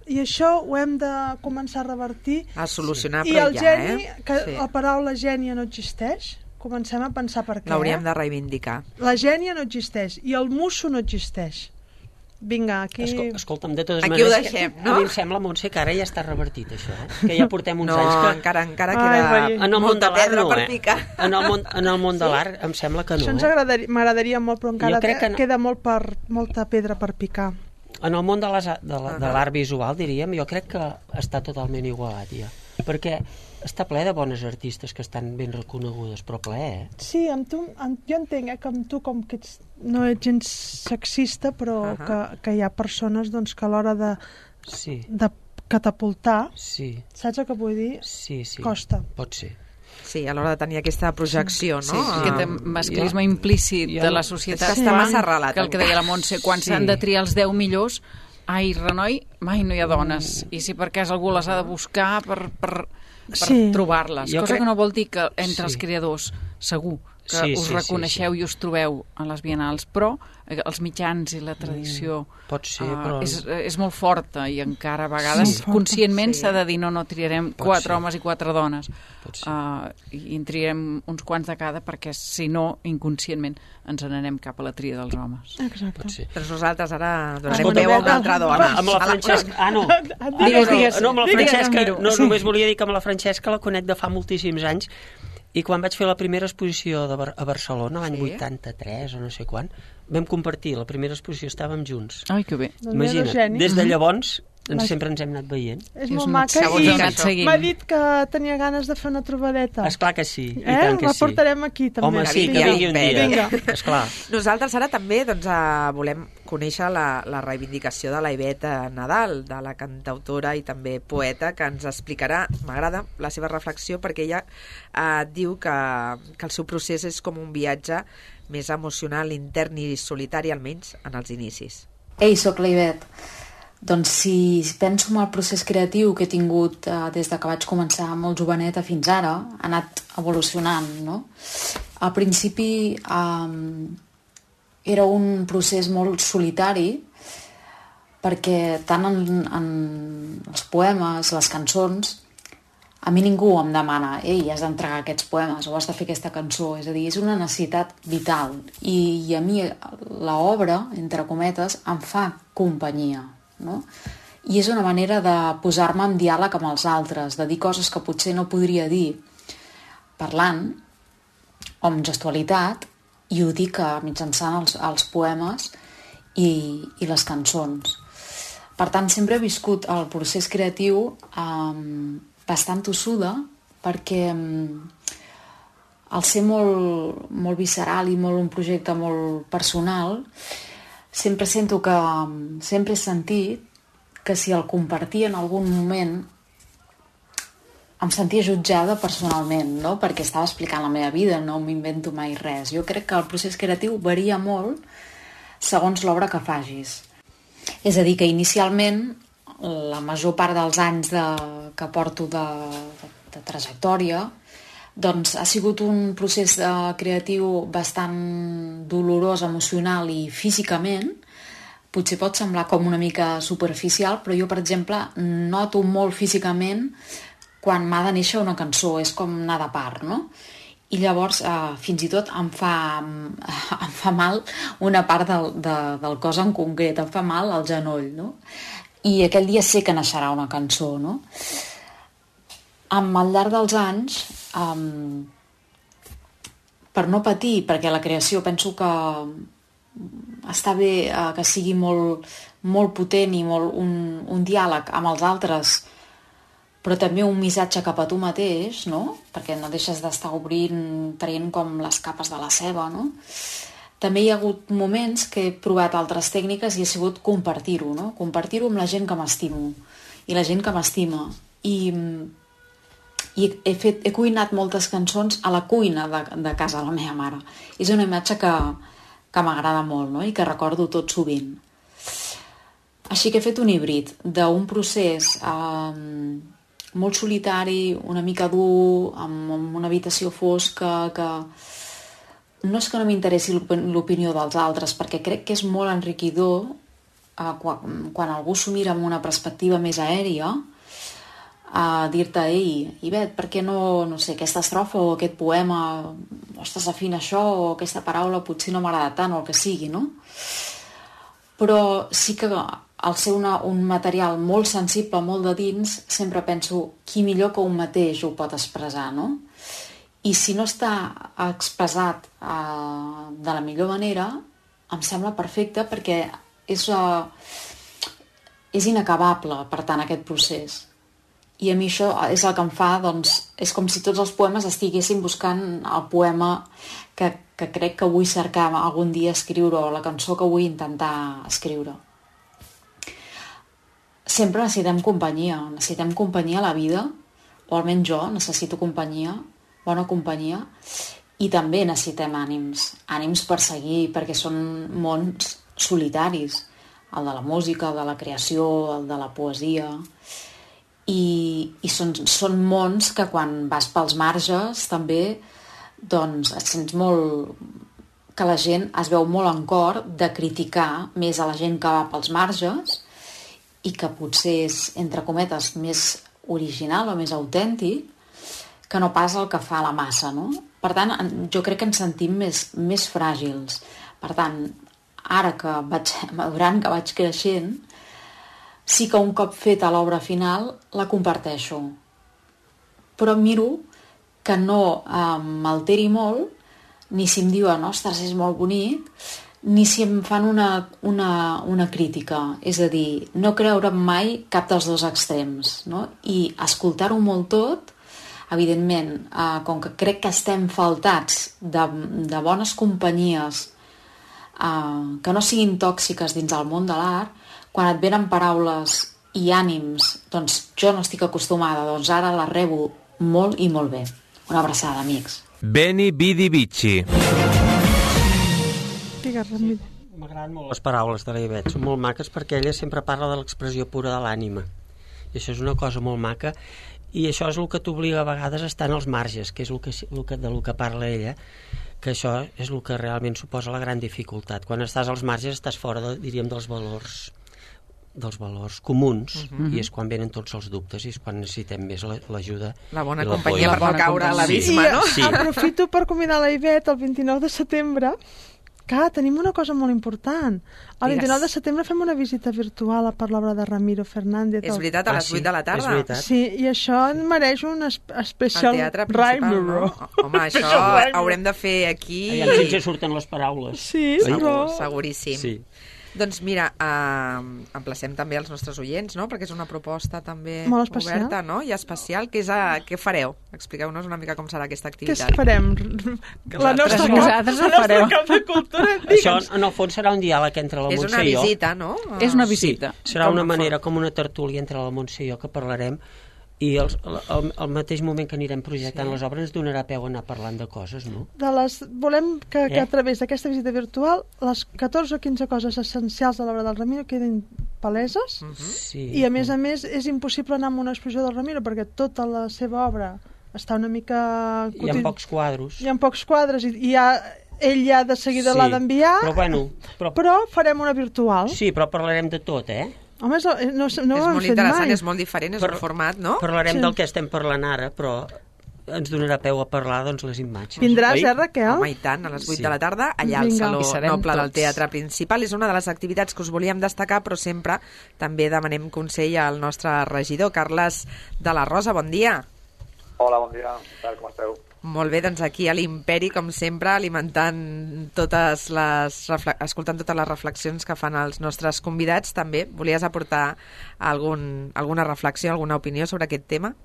I això ho hem de començar a revertir. A solucionar, I però el ja, geni, eh? que Sí. la paraula gènia no existeix, comencem a pensar per què. L'hauríem de reivindicar. La gènia no existeix i el musso no existeix. Vinga, aquí... Escol escolta'm, de totes Aquí maneres... ho deixem, no? A mi em sembla, Montse, que ara ja està revertit, això, eh? Que ja portem uns No, anys que... encara, encara Ai, queda vai. En el món molta de l'art pedra no, per eh? picar. En el món, en el món de l'art em sembla que Això ens no, eh? agradaria- m'agradaria molt, però encara crec que no. queda molt per, molta pedra per picar. En el món de les- de la- de l'art visual, diríem, jo crec que està totalment igualat, ja. Perquè està ple de bones artistes que estan ben reconegudes, però ple, eh? Sí, amb tu, amb, jo entenc eh, que amb tu, com que ets, no ets gens sexista, però Uh -huh. que, que hi ha persones doncs, que a l'hora de, Sí, de catapultar, sí, saps el que vull dir? sí, sí. Costa. Pot ser. Sí, a l'hora de tenir aquesta projecció, no? Sí, Ah, aquest masclisme jo- implícit jo- de la societat. És que està fa massa arrelat, Que el que deia la Montse, quan Sí. s'han de triar els deu millors, ai, renoi, mai no hi ha dones. I si per cas algú les ha de buscar per, per, per Sí. trobar-les. Jo Cosa crec- que no vol dir que entre Sí. els creadors, segur, que Sí, us sí, sí, reconeixeu sí. i us trobeu a les bienals, però eh, els mitjans i la tradició Pot ser, eh, però... és, és molt forta i encara a vegades Sí. conscientment Sí. s'ha de dir no, no triarem Pot quatre ser. homes i quatre dones. Pot ser. Uh, i en triarem uns quants de cada perquè si no, inconscientment ens n'anem cap a la tria dels homes. Exacte. Pot ser. Doncs nosaltres ara donarem Escolta, veu a una altra dona. Amb la Francesca... Ah, no. Ah, Digues, no, digues. no, amb la Digues, Francesca... Miro. No, Sí. només volia dir que amb la Francesca la conec de fa moltíssims anys i quan vaig fer la primera exposició de Bar a Barcelona, l'any Sí. vuitanta-tres o no sé quan, vam compartir la primera exposició, estàvem junts. Ai, que bé. Doncs mira, Imagina't, geni. des de llavors ens, Vas- sempre ens hem anat veient. És És molt una- maca segons i el que et seguim. m'ha dit que tenia ganes de fer una trobadeta. Esclar que sí, i Eh? tant que La sí. portarem aquí, també. Home, sí, que Vinga, vingui un dia. vinga. Esclar. Nosaltres ara també doncs, eh, volem conèixer la, la reivindicació de la Iveta Nadal, de la cantautora i també poeta, que ens explicarà, m'agrada la seva reflexió, perquè ella eh, diu que, que el seu procés és com un viatge més emocional, intern i solitari, almenys en els inicis. Ei, sóc la Ivet. Doncs si penso en el procés creatiu que he tingut eh, des de que vaig començar molt joveneta fins ara, ha anat evolucionant, no? Al principi eh, era un procés molt solitari perquè tant en, en els poemes, les cançons, a mi ningú em demana ei, has d'entregar aquests poemes o has de fer aquesta cançó, és a dir, és una necessitat vital i, i a mi l'obra, entre cometes, em fa companyia, no? I és una manera de posar-me en diàleg amb els altres, de dir coses que potser no podria dir parlant o amb gestualitat, i ho dic mitjançant els, els poemes i, i les cançons. Per tant, sempre he viscut el procés creatiu eh, bastant tossuda, perquè al ser molt, molt visceral i molt un projecte molt personal, sempre sento que sempre he sentit que si el compartia en algun moment em sentia jutjada personalment, no? Perquè estava explicant la meva vida, no m'invento mai res. Jo crec que el procés creatiu varia molt segons l'obra que facis. És a dir, que inicialment la major part dels anys de, que porto de, de, de trajectòria doncs ha sigut un procés de, creatiu bastant dolorós, emocional i físicament. Potser pot semblar com una mica superficial, però jo, per exemple, noto molt físicament quan m'ha de néixer una cançó, és com anar de part, no? I llavors, eh, fins i tot em fa, em fa mal una part del, de, del cos en concret, em fa mal el genoll, no? I aquell dia sé que naixerà una cançó, no? Amb el llarg dels anys, um, per no patir, perquè la creació penso que està bé uh, que sigui molt, molt potent i molt un, un diàleg amb els altres, però també un missatge cap a tu mateix, no? Perquè no deixes d'estar obrint, traient com les capes de la ceba, no? També hi ha hagut moments que he provat altres tècniques i he sigut compartir-ho, no? Compartir-ho amb la gent que m'estimo i la gent que m'estima. I, i he, fet, he cuinat moltes cançons a la cuina de, de casa de la meva mare. És una imatge que, que m'agrada molt, no? I que recordo tot sovint. Així que he fet un híbrid d'un procés eh, molt solitari, una mica dur, amb, amb una habitació fosca, que no és que no m'interessi l'opinió dels altres, perquè crec que és molt enriquidor uh, quan, quan algú s'ho mira amb una perspectiva més aèria, a dir-te, ei, Ivet, per què no, no sé, aquesta estrofa o aquest poema, ostres, afina això, o aquesta paraula potser no m'agrada tant, o el que sigui, no? Però sí que al ser una, un material molt sensible, molt de dins, sempre penso, qui millor que un mateix ho pot expressar, no? I si no està expressat uh, de la millor manera, em sembla perfecte perquè és, uh, és inacabable, per tant, aquest procés. I a mi això és el que em fa, doncs, és com si tots els poemes estiguessin buscant el poema que, que crec que vull cercar algun dia escriure, o la cançó que vull intentar escriure. Sempre necessitem companyia, necessitem companyia a la vida, o almenys jo necessito companyia, bona companyia, i també necessitem ànims, ànims per seguir, perquè són mons solitaris, el de la música, el de la creació, el de la poesia... i, i són, són mons que quan vas pels marges també doncs et sents molt que la gent es veu molt en cor de criticar més a la gent que va pels marges i que potser és, entre cometes, més original o més autèntic que no pas el que fa la massa, no? Per tant, jo crec que ens sentim més, més fràgils. Per tant, ara que vaig madurant, que vaig creixent, sí que un cop feta l'obra final la comparteixo, però miro que no eh, m'alteri molt, ni si em diuen ostres, és molt bonic, ni si em fan una, una, una crítica, és a dir, no creure mai cap dels dos extrems, no? I escoltar-ho molt tot, evidentment, eh, com que crec que estem faltats de, de bones companyies eh, que no siguin tòxiques dins el món de l'art, quan et venen paraules i ànims, doncs jo no estic acostumada, doncs ara la rebo molt i molt bé. Una abraçada, amics. Beni Bidi Bici. Digues, Ramiro. Sí, m'agraden molt les paraules de la Ivet, són molt maques perquè ella sempre parla de l'expressió pura de l'ànima. I això és una cosa molt maca i això és el que t'obliga a vegades a estar en els marges, que és el que, el que, del que parla ella, que això és el que realment suposa la gran dificultat. Quan estàs als marges estàs fora, de, diríem, dels valors dels valors comuns, uh-huh. i és quan venen tots els dubtes i és quan necessitem més l'ajuda. La bona la companyia per no caure a l'abisme, no? Sí. Aprofito per convidar la Ivet el vint-i-nou de setembre, que tenim una cosa molt important. El vint-i-nou de setembre fem una visita virtual per l'obra de Ramiro Fernández. És veritat, a les vuit de la tarda. Sí, i això mereix un especial Ramiro. No? Home, això haurem de fer aquí... Allà ens ja surten les paraules. Sí, segur, seguríssim. Sí. Doncs mira, eh, emplacem també els nostres oients, no? Perquè és una proposta també molt especial, oberta, no? I especial. Què, és a, què fareu? Expliqueu-nos una mica com serà aquesta activitat. Què farem? La nostra, vosaltres ho fareu. Cap de cultura. Això, en el fons, serà un diàleg entre la Montse i jo. És una visita, no? És una visita. Sí, serà una manera com una tertúlia entre la Montse i jo que parlarem i el, el, el mateix moment que anirem projectant sí. les obres ens donarà peu a anar parlant de coses, no? De les, volem que, eh? que a través d'aquesta visita virtual les catorze o quinze coses essencials de l'obra del Ramiro quedin paleses uh-huh. sí. i a més a més és impossible anar amb una exposició del Ramiro perquè tota la seva obra està una mica... Hi ha pocs quadres. Hi ha pocs quadres i, i ha, ell ja de seguida sí. l'ha d'enviar, però, bueno, però... però farem una virtual. Sí, però parlarem de tot, eh? Home, és, no, no és ho hem molt fet interessant, mai. és molt diferent, és per, un format, no? Parlarem sí. del que estem parlant ara, però ens donarà peu a parlar, doncs, les imatges. Vindràs, eh, Raquel? Home, i tant, a les vuit sí. de la tarda, allà Vinga. al Saló Noble del Teatre Principal. És una de les activitats que us volíem destacar, però sempre també demanem consell al nostre regidor, Carles de la Rosa. Bon dia. Hola, bon dia. Com esteu? Molt bé, doncs aquí a l'Imperi, com sempre, alimentant totes les... escoltant totes les reflexions que fan els nostres convidats. També volies aportar algun, alguna reflexió, alguna opinió sobre aquest tema?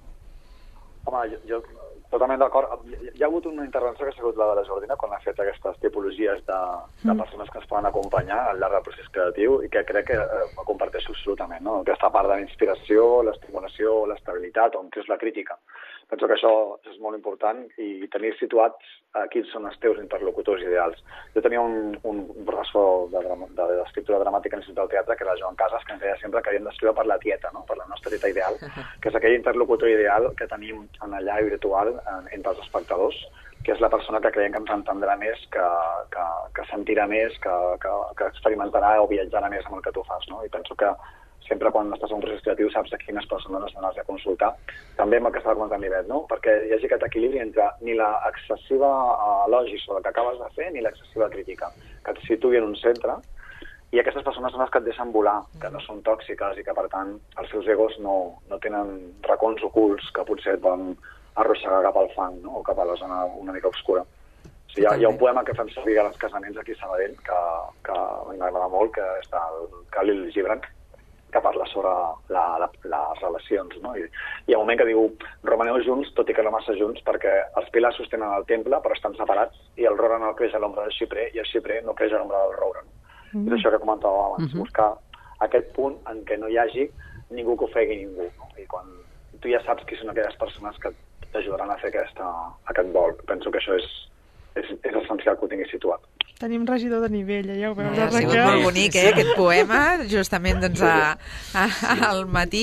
Home, jo, jo totalment d'acord. Hi ha hagut una intervenció que ha sigut la de la Jordina quan ha fet aquestes tipologies de, de persones que ens poden acompanyar al llarg del procés creatiu i que crec que eh, comparteixo absolutament, no? Aquesta part de la inspiració, l'estimulació, l'estabilitat, on és la crítica. Penso que això és molt important i tenir situats eh, quins són els teus interlocutors ideals. Jo tenia un, un professor d'escriptura de, de, dramàtica a l'Institut del Teatre, que era Joan Casas, que ens deia sempre que havíem d'escriure per la tieta, no? Per la nostra tieta ideal, que és aquell interlocutor ideal que tenim en el llavi virtual en, entre els espectadors, que és la persona que creiem que ens entendrà més, que, que, que sentirà més, que, que, que experimentarà o viatjarà més amb el que tu fas, no? I penso que sempre quan estàs en un procés creatiu saps de quines persones has de consultar. També amb el que estava comentant l'Ivet, no? Perquè hi hagi aquest equilibri entre ni l'excessiva elogi sobre el que acabes de fer ni l'excessiva crítica, que et situï en un centre, i aquestes persones són les que et deixen volar, que no són tòxiques i que, per tant, els seus egos no, no tenen racons ocults que potser et poden arrossegar cap al fang, no? O cap a la zona una mica obscura. O sigui, hi, ha, hi ha un poema que fem servir als casaments aquí a Sabadell, que, que m'agrada molt, que és del Khalil Gibran, que parla sobre la, la, les relacions, no? I hi ha un moment que diu romaneu junts, tot i que no massa junts, perquè els pilars sostenen el temple, però estan separats, i el roure no creix a l'ombra del xiprer, i el xiprer no creix a l'ombra del roure. No? Mm. És això que comentàvem abans, mm-hmm. buscar aquest punt en què no hi hagi ningú que ofegui ningú, no? I quan tu ja saps qui són aquelles persones que t'ajudaran a fer aquesta, aquest vol. Penso que això és, és, és essencial que ho tinguis situat. Tenim regidor de nivell, ja ho veus. Ja, ha sigut molt bonic, eh, aquest poema, justament doncs, a, a, al matí.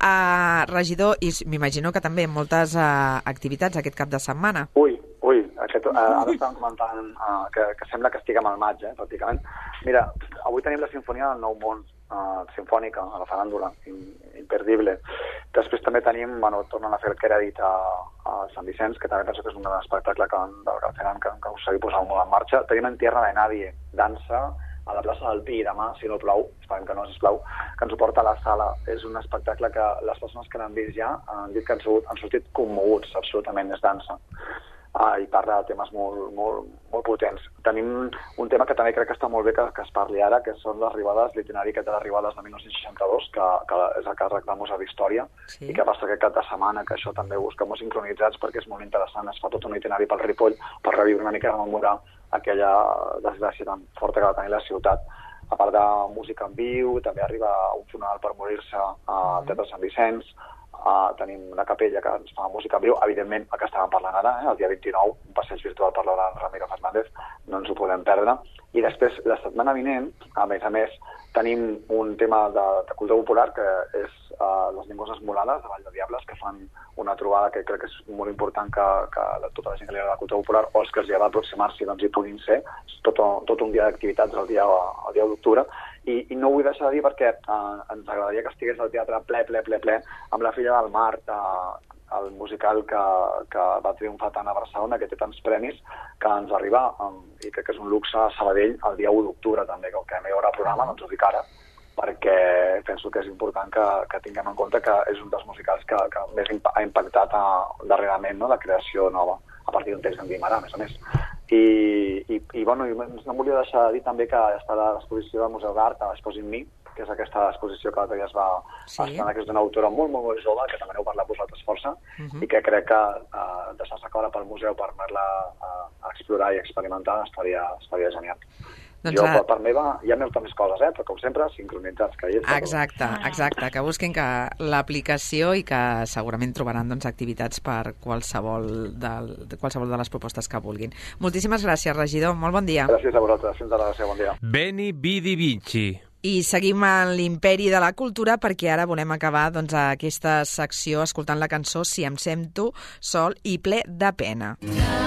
Uh, regidor, i m'imagino que també moltes uh, activitats aquest cap de setmana. Ui, ui, aquest, uh, ara estàvem comentant uh, que, que sembla que estiguem al maig, eh, pràcticament. Mira, avui tenim la Sinfonia del Nou Món, uh, sinfònica, a la faràndula, imperdible. Després també tenim, bueno, tornen a fer el crèdit a, a Sant Vicenç, que també penso que és un gran espectacle que, que fem, que, que us seguim posant molt en marxa. Tenim en Tierra de Nadie, dansa a la plaça del Pi demà, si no plou, esperem que no, sisplau, que ens ho porta a la sala. És un espectacle que les persones que l'han vist ja han dit que han sortit, han sortit commoguts, absolutament, és dansa. Ah, i parla de temes molt, molt, molt potents. Tenim un tema que també crec que està molt bé que, que es parli ara, que són les arribades, l'itinerari que té les arribades de dinou seixanta-dos, que, que és el càrrec de Museu d'Història, sí. I que passa aquest cap de setmana, que això també ho busquem sincronitzats perquè és molt interessant, es fa tot un itinerari pel Ripoll per reviure una mica i rememorar aquella desgràcia tan forta que va tenir la ciutat. A part de música en viu, també arriba un funeral per morir-se al Teatre Sant Vicenç. Uh, tenim una capella que ens fa música en viu, evidentment el que estàvem parlant ara, eh, el dia vint-i-nou, un passeig virtual per l'hora de Ramiro Fernández, no ens ho podem perdre. I després, la setmana vinent, a més a més, tenim un tema de, de cultura popular, que és uh, les Llengües Esmolades, de Vall de Diables, que fan una trobada que crec que és molt important que, que tota la gent que li agrada la cultura popular, o els que els agrada aproximar-s'hi, doncs hi puguin ser. És tot, tot un dia d'activitats el dia, el dia d'octubre. I, I no ho vull deixar de dir perquè uh, ens agradaria que estigués al teatre ple, ple, ple, ple, amb La Filla del Mar, uh, el musical que, que va triomfar tant a Barcelona, que té tants premis, que ens arriba, um, i crec que és un luxe a Sabadell el dia u d'octubre també, que no hi haurà programa, doncs ho dic ara, perquè penso que és important que, que tinguem en compte que és un dels musicals que, que més ha impactat a, darrerament, no?, la creació nova, a partir d'un text d'en Guimarà, a més a més. I, i, i bueno, no volia deixar de dir també que està a l'exposició del Museu d'Art, a l'Exposi en mi, que és aquesta exposició que l'altre dia es va sí. estrenar, que és d'una autora molt, molt, molt jove, que també n'heu parlat vosaltres força, uh-huh. i que crec que uh, deixar-se caure pel museu per anar-la uh, a explorar i experimentar estaria, estaria genial. Doncs jo, a... per meva, hi ha moltes més coses, eh? Però com sempre, sincronitzats. Que hi exacte, exacte, que busquin que l'aplicació i que segurament trobaran doncs, activitats per qualsevol, del, qualsevol de les propostes que vulguin. Moltíssimes gràcies, regidor. Molt bon dia. Gràcies a vosaltres. Fins ara. Bon dia. Beni Vidi Vici. I seguim en l'imperi de la cultura perquè ara volem acabar doncs, aquesta secció escoltant la cançó Si em sento sol i ple de pena.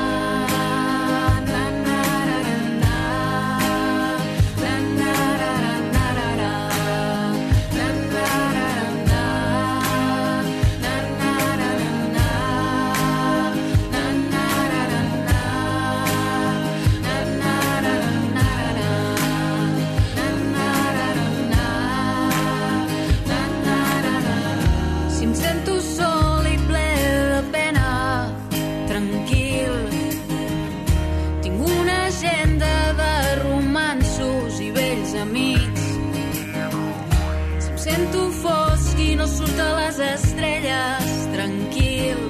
Surt a les estrelles, tranquil.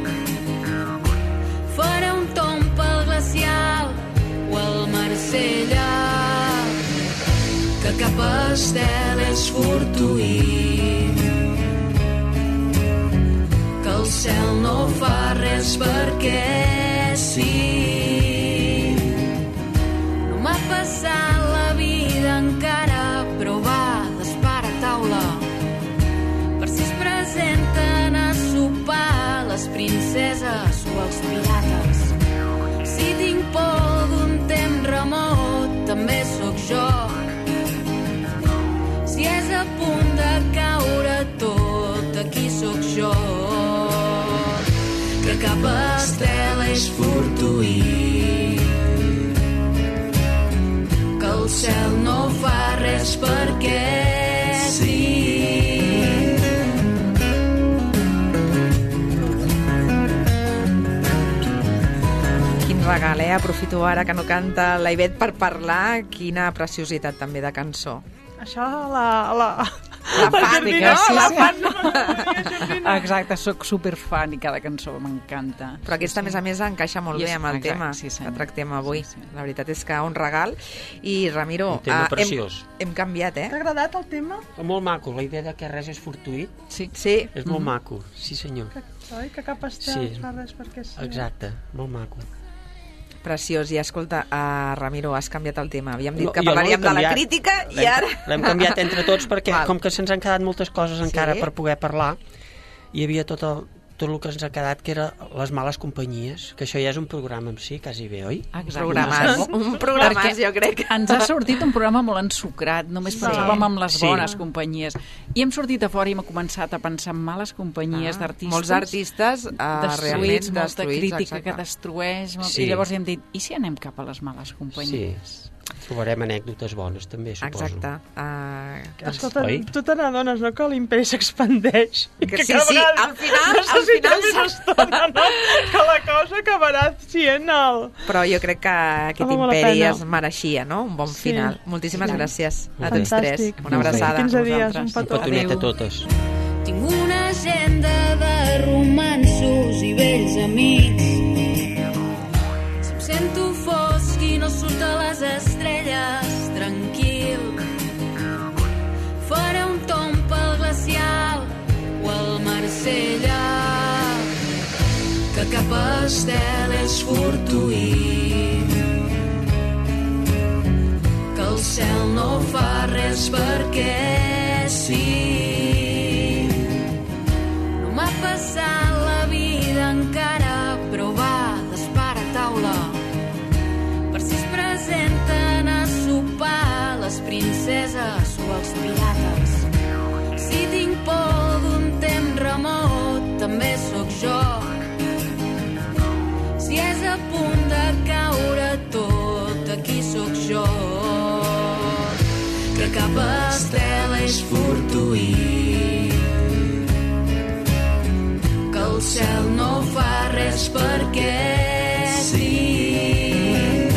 Farà un tomb pel glacial o el Marsella, que cap estel és fortuït, que el cel no fa res perquè sí. No m'ha passat la vida encara, però va, dispara taula. Presenten a sopar les princeses princeses o els pirates. Si tinc por d'un temps remot, també sóc jo. Si és a punt de caure tot, aquí sóc jo. Que cap estel és fortuït, que el cel no fa res perquè sí. Quin regal, eh? Aprofito ara que no canta la Ivet per parlar. Quina preciositat també de cançó. Això la... la... La fan, no? sí, La sí. fan, no m'agradaria, Jordina. Exacte, sóc superfan i cada cançó m'encanta. Però aquesta, a més a més, encaixa molt I bé és- amb el exacte, tema sí, que senyor. tractem avui. La veritat és que un regal. I, Ramiro, Un tema ah, hem, preciós. hem canviat, eh? T'ha agradat el tema? Molt maco, la idea de que res és fortuït. Sí. Sí. És molt maco, sí senyor. Que, oi, que cap estel Sí. fa res perquè sí. Exacte, molt maco. Preciós. I escolta, uh, Ramiro, has canviat el tema. Havíem dit No, que jo no l'he parlaríem de la canviat. crítica i L'hem- ara... L'hem canviat entre tots perquè Val. com que se'ns han quedat moltes coses encara Sí. per poder parlar, hi havia tot el, tot el que ens ha quedat, que era les males companyies, que això ja és un programa en si, quasi bé, oi? Exacte. Programàs, un programàs, Perquè jo crec. Ens ha sortit un programa molt ensucrat, només Sí. pensàvem en les Sí. bones companyies. I hem sortit a fora i hem començat a pensar en males companyies Ah, d'artistes. molts artistes, uh, realment destruïts, molta destruïts, crítica exacte. que destrueix. molt- Sí. I llavors hem dit, i si anem cap a les males Sí, companyies? trobarem anècdotes bones també, suposo. Exacte. Uh, Escolta, Oi? tu te n'adones, no?, que l'imperi s'expandeix. I Que sí, cada sí, vegada al final- al necessitem final més s'ha- estona, no? Que la cosa acabarà sent el... Però jo crec que aquest Val molt la imperi pena. es mereixia, no?, un bon Sí. final. Moltíssimes Sí. gràcies a Molt tots bé. tres. Fantàstic. Una abraçada. quinze dies, Vosaltres. un Un petó. petonet a Adéu. totes. Tinc una agenda de romanços i vells amics. Si em sento fosc i no surt a les estrelles, tranquil. Faré un tomb pel glacial o al Marsella. Que cap estel és fortuït, que el cel no fa res perquè sí. No m'ha passat la vida encara, però va, dispara taula. Per si es presenten a sopar les princeses o els pirates. Si tinc por d'un temps remot, també sóc jo. Si és a punt de caure tot, aquí sóc jo. Que cap estel és fortuït, que el cel no fa res perquè sí.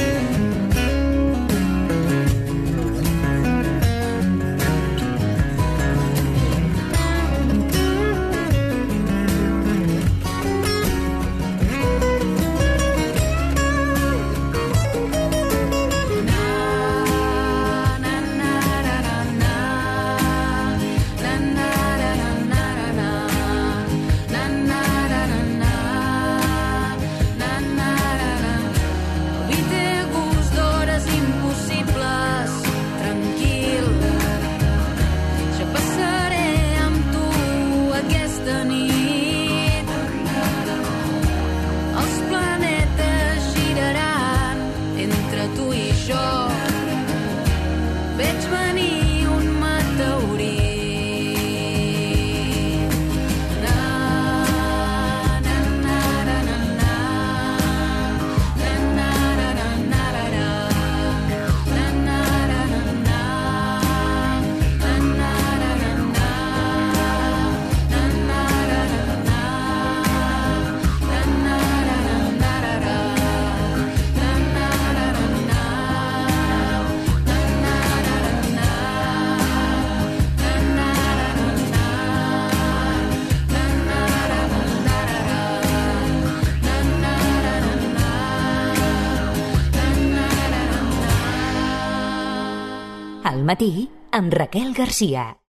Al matí amb Raquel Garcia.